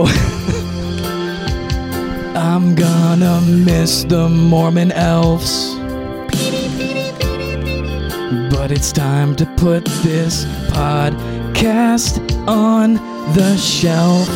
I'm gonna miss the Mormon elves, but it's time to put this podcast on the shelf.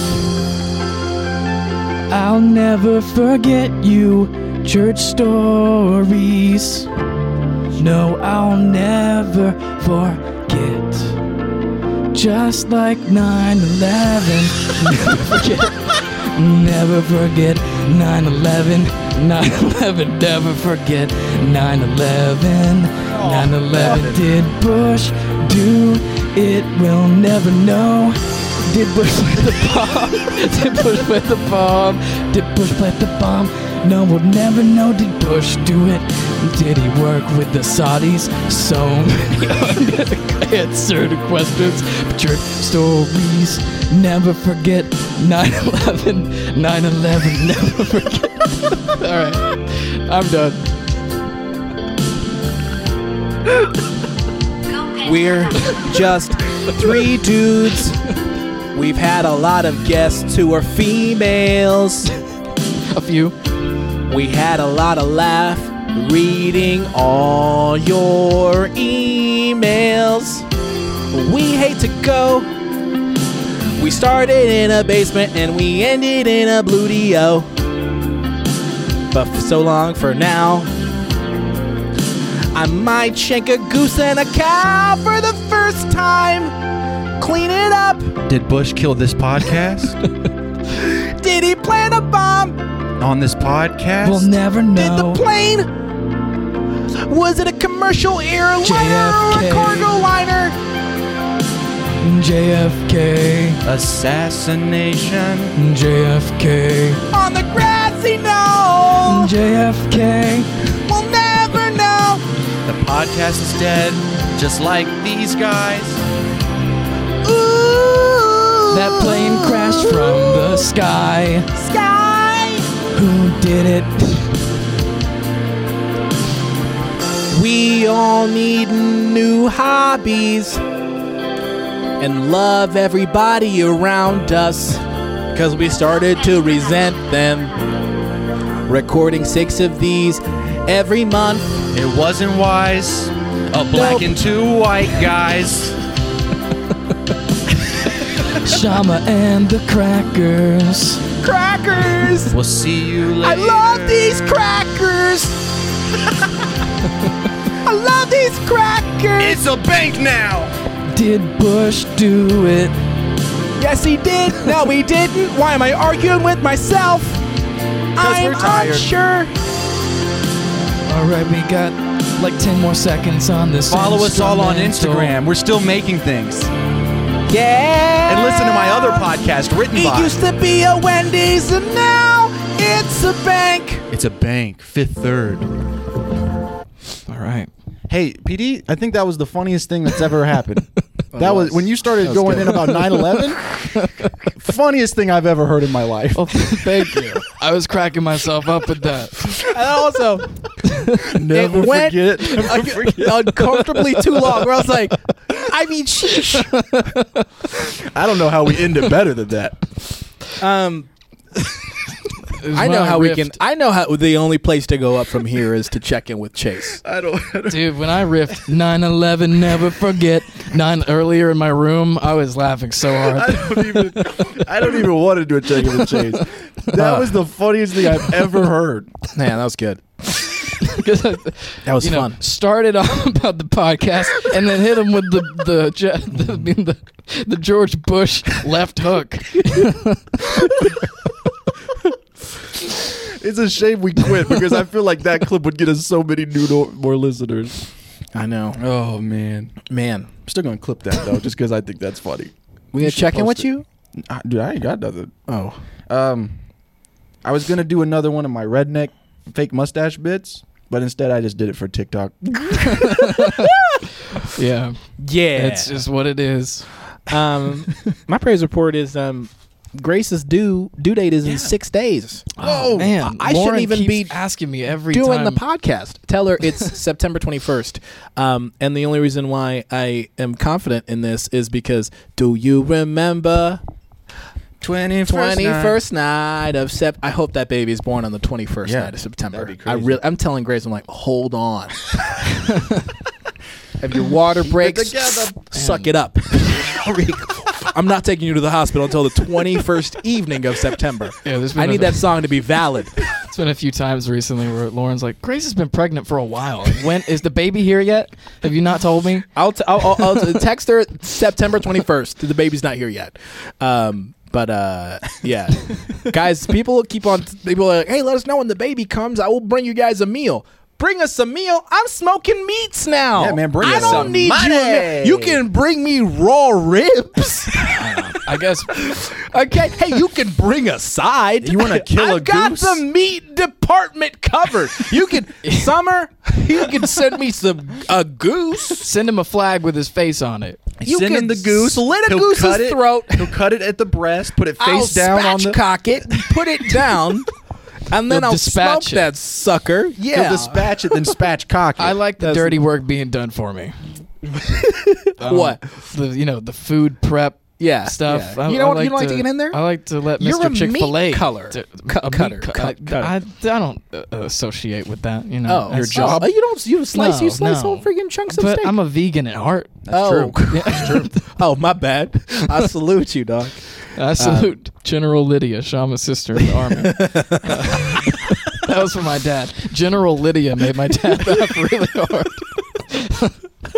I'll never forget you, church stories. No, I'll never forget. Just like nine eleven. Never forget. Never forget nine eleven. nine eleven. Never forget nine eleven. nine eleven. Did Bush do it? We'll never know. Did Bush plant the bomb? Did Bush plant the bomb? Did Bush plant the bomb? No, we'll never know. Did Bush do it? Did he work with the Saudis? So many unanswered questions, but your stories never forget. nine eleven, nine eleven, never forget. All right, I'm done. We're just three dudes. We've had a lot of guests who are females. A few. We had a lot of laugh reading all your emails. We hate to go. We started in a basement and we ended in a Bludio. But for so long for now, I might shank a goose and a cow for the first time. Clean it up. Did Bush kill this podcast? Did he plant a bomb? On this podcast? We'll never Did know. the plane? Was it a commercial airliner J F K. or a cargo liner? J F K, Assassination. J F K, On the grassy knoll. J F K. We'll never know. The podcast is dead, just like these guys. Ooh. That plane crashed from the sky. Sky. Who did it? We all need new hobbies and love everybody around us, 'cause we started to resent them. Recording six of these every month. It wasn't wise. A black Nope. and two white guys. Shama and the Crackers. Crackers. We'll see you later. I love these crackers. I love these crackers. It's a bank now. Did Bush do it? Yes, he did. No, he didn't. Why am I arguing with myself? I'm we're tired. unsure. All right, we got like ten more seconds on this. Follow us all on instrumental. Instagram. We're still making things. Yeah. And listen to my other podcast, Written It By. used to be a Wendy's and now it's a bank. It's a bank. Fifth Third. All right. Hey, P D, I think that was the funniest thing that's ever happened. That was when you started was going good. in about nine eleven. Funniest thing I've ever heard in my life. Well, thank you. I was cracking myself up with that. And also, Never it went forget. Never like, forget. uncomfortably too long. Where I was like, I mean, sheesh. I don't know how we end it better than that. Um, It was I when know how we riffed. can. I know how the only place to go up from here is to check in with Chase. I don't. I don't Dude, when I riffed nine eleven, never forget. Nine earlier in my room, I was laughing so I hard. don't even. I don't even want to do a check in with Chase. That was the funniest thing I've ever heard. Man, that was good. Because I, That was you know, fun. started off about the podcast and then hit him with the the Je- the, I mean, the, the George Bush left hook. It's a shame we quit because I feel like that clip would get us so many new no- more listeners. I know, Oh man, man. I'm still gonna clip that though, just because I think that's funny. We gonna should check in post with it. you? Uh, Dude, I ain't got nothing. Oh, Um, I was gonna do another one of my redneck fake mustache bits, but instead I just did it for TikTok. Yeah, yeah. it's just what it is. um, my praise report is um, Grace's due due date is in six days. Oh man, I Lauren shouldn't even keeps be asking me every doing time. the podcast. Tell her it's September twenty-first. Um, and the only reason why I am confident in this is because do you remember twenty-first, twenty-first night of Sep? I hope that baby's born on the twenty-first Yeah, night of September. that'd be I crazy. really, I'm telling Grace, I'm like, hold on. If your water breaks, together. suck it up. I'm not taking you to the hospital until the twenty-first evening of September. Yeah, there's I been need a- that song to be valid. It's been a few times recently where Lauren's like, Grace has been pregnant for a while. Like, when is the baby here yet? Have you not told me? I'll, t- I'll, I'll, I'll text her September twenty-first. The baby's not here yet. Um, but uh, yeah, guys, people keep on. People are like, hey, let us know when the baby comes. I will bring you guys a meal. Bring us a meal. I'm smoking meats now. Yeah, man, bring I us don't some need money. you. You can bring me raw ribs. I I guess Okay, hey, you can bring a side. You wanna kill a I've got goose? the meat department covered. You can, Summer, you can send me some a goose. send him a flag with his face on it. You Send can him the goose. slit a he'll goose's cut it, throat. He'll cut it at the breast, put it face I'll down on the. spatchcock it, put it down, and then You'll I'll dispatch smoke it. that sucker. Yeah. He'll dispatch it, then spatchcock it. I like the That's- dirty work being done for me. Um, What? The you know the food prep Yeah, stuff. yeah. I, You don't I want- like you don't like to to get in there? I like to let You're Mister a meat Chick-fil-A color. to- Cu- a meat cutter. cu- Cut- I, cutter. I, I don't uh, associate with that. You know, Oh, That's- job? Oh, you don't. You slice. No, you slice no. whole freaking chunks of But steak. I'm a vegan at heart. oh, That's true. Oh, my bad. I salute you, dog. I salute General Lydia, Shama's sister in the army. That was for my dad. General Lydia made my dad laugh really hard.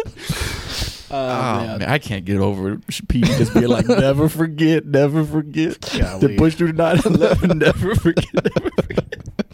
Oh man. I can't get over Pete just being like, never forget, never forget. Golly. The push through nine eleven, never forget, never forget.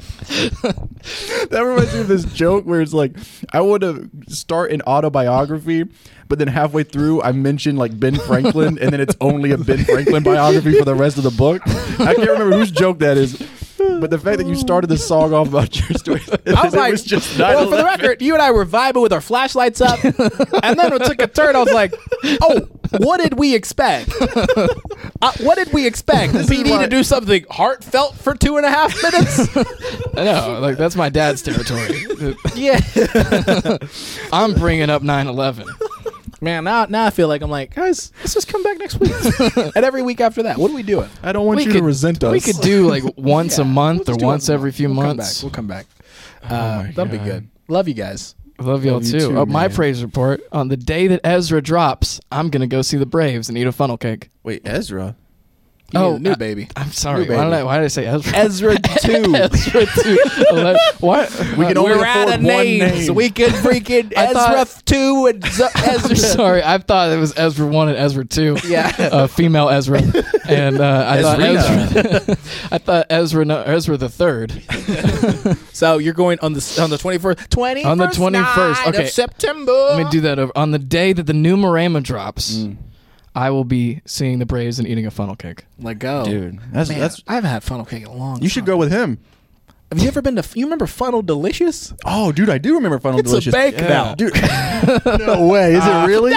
That reminds me of this joke where it's like, I want to start an autobiography, but then halfway through I mention like Ben Franklin, and then it's only a Ben Franklin biography for the rest of the book. I can't remember whose joke that is. But the fact that you started the song off about your story, I was it like, was just well, for the nine eleven. record, you and I were vibing with our flashlights up, and then it took a turn. I was like, oh, what did we expect? Uh, what did we expect? P D why- to do something heartfelt for two and a half minutes? I know, like that's my dad's territory. Yeah. I'm bringing up nine eleven. Man, now now I feel like I'm like, guys, let's just come back next week. And every week after that, what are we doing? I don't want We you could- to resent us. We could do like once a Yeah, month we'll or just do it once a every month. few We'll months. Come back. We'll come back. Oh Uh, my that'll be God. good. Love you guys. Love y'all Love you too. too, oh, my man. praise report: on the day that Ezra drops, I'm gonna go see the Braves and eat a funnel cake. Wait, Ezra. You Oh, need a new I- baby. I'm sorry. New Why did, baby. I, why did I say Ezra? Ezra two. Ezra two. Ele- What? We can only We're out afford of one names. name. We could freaking I Ezra thought- two and Z- I'm Ezra. sorry. I thought it was Ezra one and Ezra two. Yeah. Uh, female Ezra, and uh, I thought Ezrina. Ezra. I thought Ezra, no, Ezra the third. So you're going on the on the twenty-first, twenty On the twenty-first, night okay. of September. Let me do that over. On the day that the new Marama drops, Mm. I will be seeing the Braves and eating a funnel cake. Let go, Dude, that's Man, that's. I haven't had funnel cake in a long. You should time. go with him. Have you ever been to? You remember Funnel Delicious? Oh, dude, I do remember Funnel It's Delicious. a bank Yeah. now. Dude, no way. Is it really?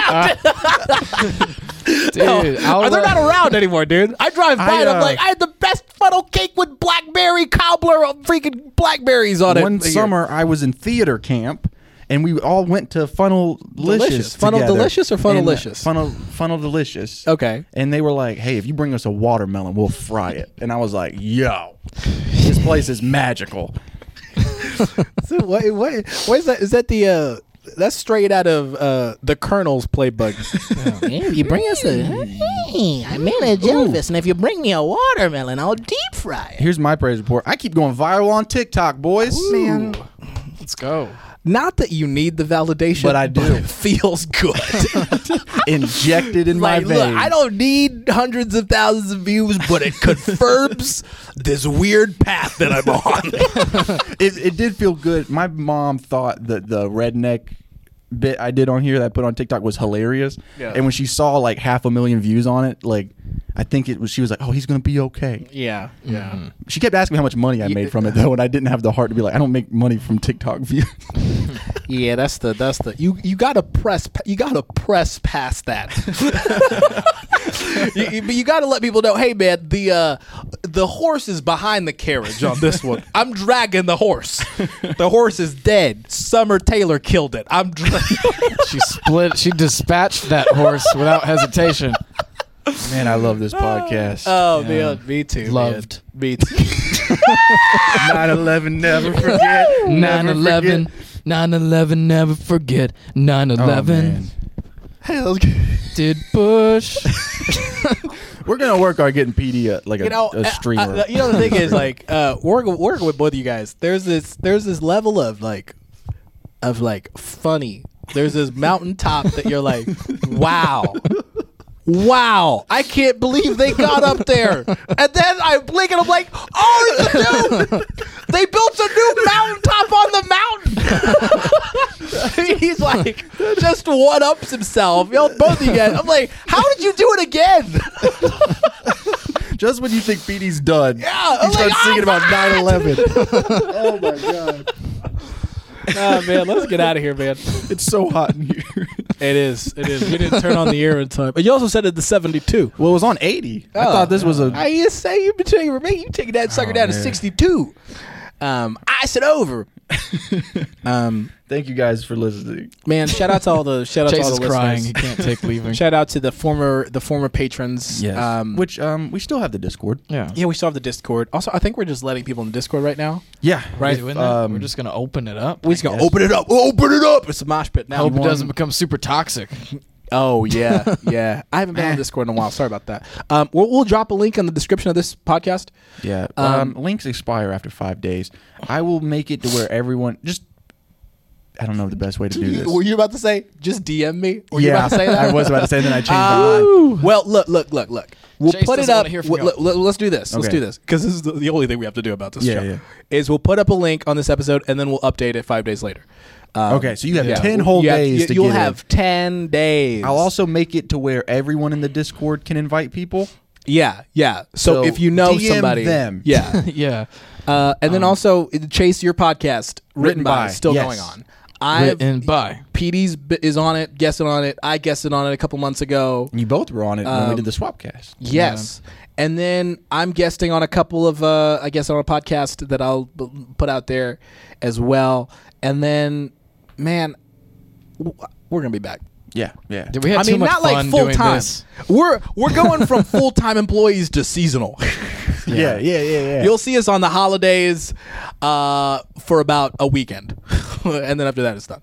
Dude, I'll Are they let- not around anymore, dude? I drive by I, and I'm uh, like, I had the best funnel cake with blackberry cobbler, of freaking blackberries on it. One Here. summer, I was in theater camp, and we all went to Funnel Delicious. Delicious. Funnel together. Delicious or Funnel And, uh, Licious? Funnel Funnel Delicious. Okay. And they were like, "Hey, if you bring us a watermelon, we'll fry it." And I was like, "Yo, this place is magical." So what, what, what is that? Is that the, uh, that's straight out of uh, the Colonel's playbook. Yeah, if you bring us a, hey, I made a jellyfish, and if you bring me a watermelon, I'll deep fry it. Here's my praise report. I keep going viral on TikTok, boys. Man, Let's go. not that you need the validation, But I do. it feels good. Injected in Like, my look, veins. I don't need hundreds of thousands of views, but it confirms this weird path that I'm on. it, it did feel good. My mom thought that the redneck bit I did on here that I put on TikTok was hilarious. Yeah. And when she saw like half a million views on it, like I think it was she was like, "Oh, he's gonna be okay." Yeah, yeah. She kept asking me how much money I Yeah. made from it though, and I didn't have the heart to be like, "I don't make money from TikTok views." Yeah, that's the that's the you you gotta press pa- you gotta press past that. you, you, but you gotta let people know, hey man, the uh, the horse is behind the carriage on this one. I'm dragging the horse. The horse is dead. Summer Taylor killed it. I'm dra- She split. She dispatched that horse without hesitation. Man, I love this podcast. Oh man, me too. man. Loved. Me too. nine eleven, never forget. nine never eleven. forget. nine eleven. Never forget. nine Oh, eleven. man. Hey, let's go. Did Bush? We're gonna work on getting P D a, like a, You know, a uh, streamer. uh, you know the thing is like uh, working working with both of you guys. There's this there's this level of like of like funny. There's this mountaintop that you're like, wow. Wow, I can't believe they got up there. And then I blink and I'm like, oh, it's new. They built a new mountaintop on the mountain. he's like, just one ups himself. Yo, both of you guys. I'm like, how did you do it again? Just when you think P D's done, Yeah, he I'm starts like, singing oh, about what? nine eleven. Oh my god, Nah, man, let's get out of here, man. it's so hot in here. It is. It is. We didn't turn on the air in time. But you also said it the seventy-two. Well, it was on eighty. I Oh. thought this was a. I you say you've been taking you taking that sucker Oh, down to man. sixty-two. Um, ice it over. um, Thank you guys for listening. man, shout out to all the shout out Chase to all is the crying. listeners. He can't take leaving. Shout out to the former the former patrons. Yes. Um, Which um we still have the Discord. Yeah. yeah, we still have the Discord. Also, I think we're just letting people in the Discord right now. Yeah. Right. Doing that? Um, We're just gonna open it up. We're just gonna guess. open it up. Open it up. It's a mosh pit now. Hope it want- doesn't become super toxic. Oh yeah, yeah. I haven't been on Discord in a while. Sorry about that. Um, we'll, we'll drop a link in the description of this podcast. Yeah. Um, Um, links expire after five days. I will make it to where everyone just. I don't know the best way to do this. Were you about to say just D M me? Were you yeah, about to say that? I was about to say, then I changed Uh, my mind. well, look, look, look, look. We'll Chase put it doesn't up. wanna hear from w- y'all. let, us do this. Let's Okay. do this because this is the, the only thing we have to do about this Yeah, show. yeah. Is we'll put up a link on this episode and then we'll update it five days later. Um, Okay, so you have yeah. ten whole You have- days you, to You'll get have in. ten days. I'll also make it to where everyone in the Discord can invite people. Yeah, yeah. So, So if you know D M somebody, them. yeah. yeah. Uh, and then also Chase, your podcast written, Written by, by, still yes. going on. I've Written by. P D's b- is on it, guessing on it. I guessed it on it a couple months ago. And you both were on it when we Um, did the Swapcast. Yes. And then I'm guesting on a couple of, uh, I guess, on a podcast that I'll b- put out there as well. And then, man, w- we're going to be back. Yeah, yeah. Did we have I too mean, much not fun like full doing time. this? We're we're going from full time employees to seasonal. yeah, yeah, yeah, yeah. You'll see us on the holidays uh, for about a weekend, and then after that, it's done.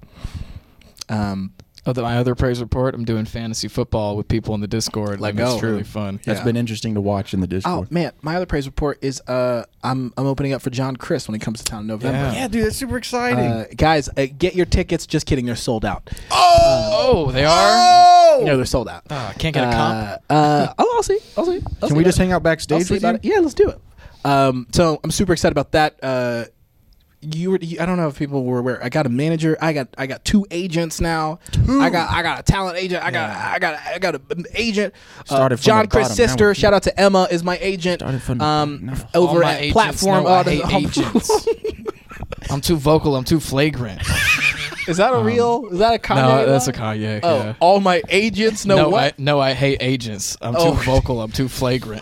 Um, Oh, the, my other praise report. I'm doing fantasy football with people in the Discord. Let and go. It's really fun. That's yeah. been interesting to watch in the oh Discord. man, my other praise report is uh, I'm I'm opening up for John Chris when he comes to town in November. Yeah. yeah, dude, that's super exciting. Uh, guys, uh, get your tickets. Just kidding, they're sold out. Oh, they are. oh! No, they're sold out. Oh, I can't get a comp. Uh, uh, I'll, I'll see. I'll see. I'll Can see we about just it. hang out I'll backstage see with about you? it. Yeah, let's do it. Um, so I'm super excited about that. Uh, you were, you, I don't know if people were aware. I got a manager. I got I got two agents now. I got I got a talent agent. I got I got I got an agent. Uh, Started from John the Chris' bottom, now sister. we're- Shout out to Emma is my agent. Started from the um, bottom, f- over All my at agents platform. know I uh, hate oh, agents. I'm too vocal. I'm too flagrant. Is that a real? Is that a Kanye? no, that's a line? Kanye. Oh, yeah. all my agents know no, what? I, no, I hate agents. I'm Oh. too vocal. I'm too flagrant.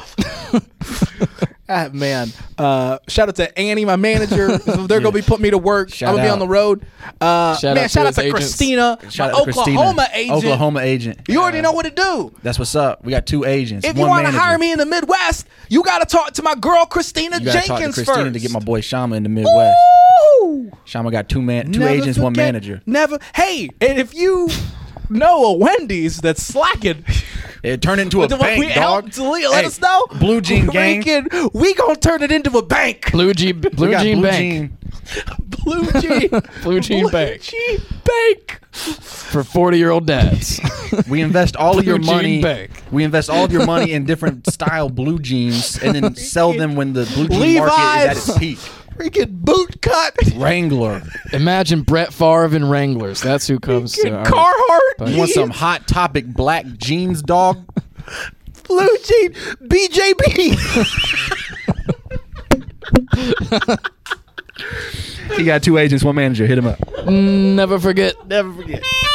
Ah, man. Uh, shout out to Annie, my manager. They're gonna be putting me to work. Shout I'm gonna be out. on the road. Uh, Shout man, out to shout out his to agents. Christina, Shout my out to Christina. Oklahoma agent. Oklahoma agent. You already know what to do. That's what's up. We got two agents. If one you want to manager. hire me in the Midwest, you got to talk to my girl Christina you gotta talk to Jenkins Christina first. to get my boy Shama in the Midwest. Woo! Shama got two man, two Never agents, one forget- manager. Never. Hey, and if you know a Wendy's that's slacking, It turned into a we bank, help dog. to le- let Hey, us know. Blue Jean we Gang. Can, we gonna turn it into a bank. Blue Jean, We Blue got Jean Blue Bank Jean. Blue Jean. Blue Jean Bank. Jean Bank. for forty-year-old dads. We invest all of your Blue Jean money. Bank. We invest all of your money in different style blue jeans, and then sell them when the blue jean Levi's. market is at its peak. Freaking boot cut. Wrangler. Imagine Brett Favre and Wranglers. That's who comes to our- Carhartt. You want some hot topic black jeans, dog? Blue Jean. B J B. He got two agents, one manager. Hit him up. Never forget. Never forget.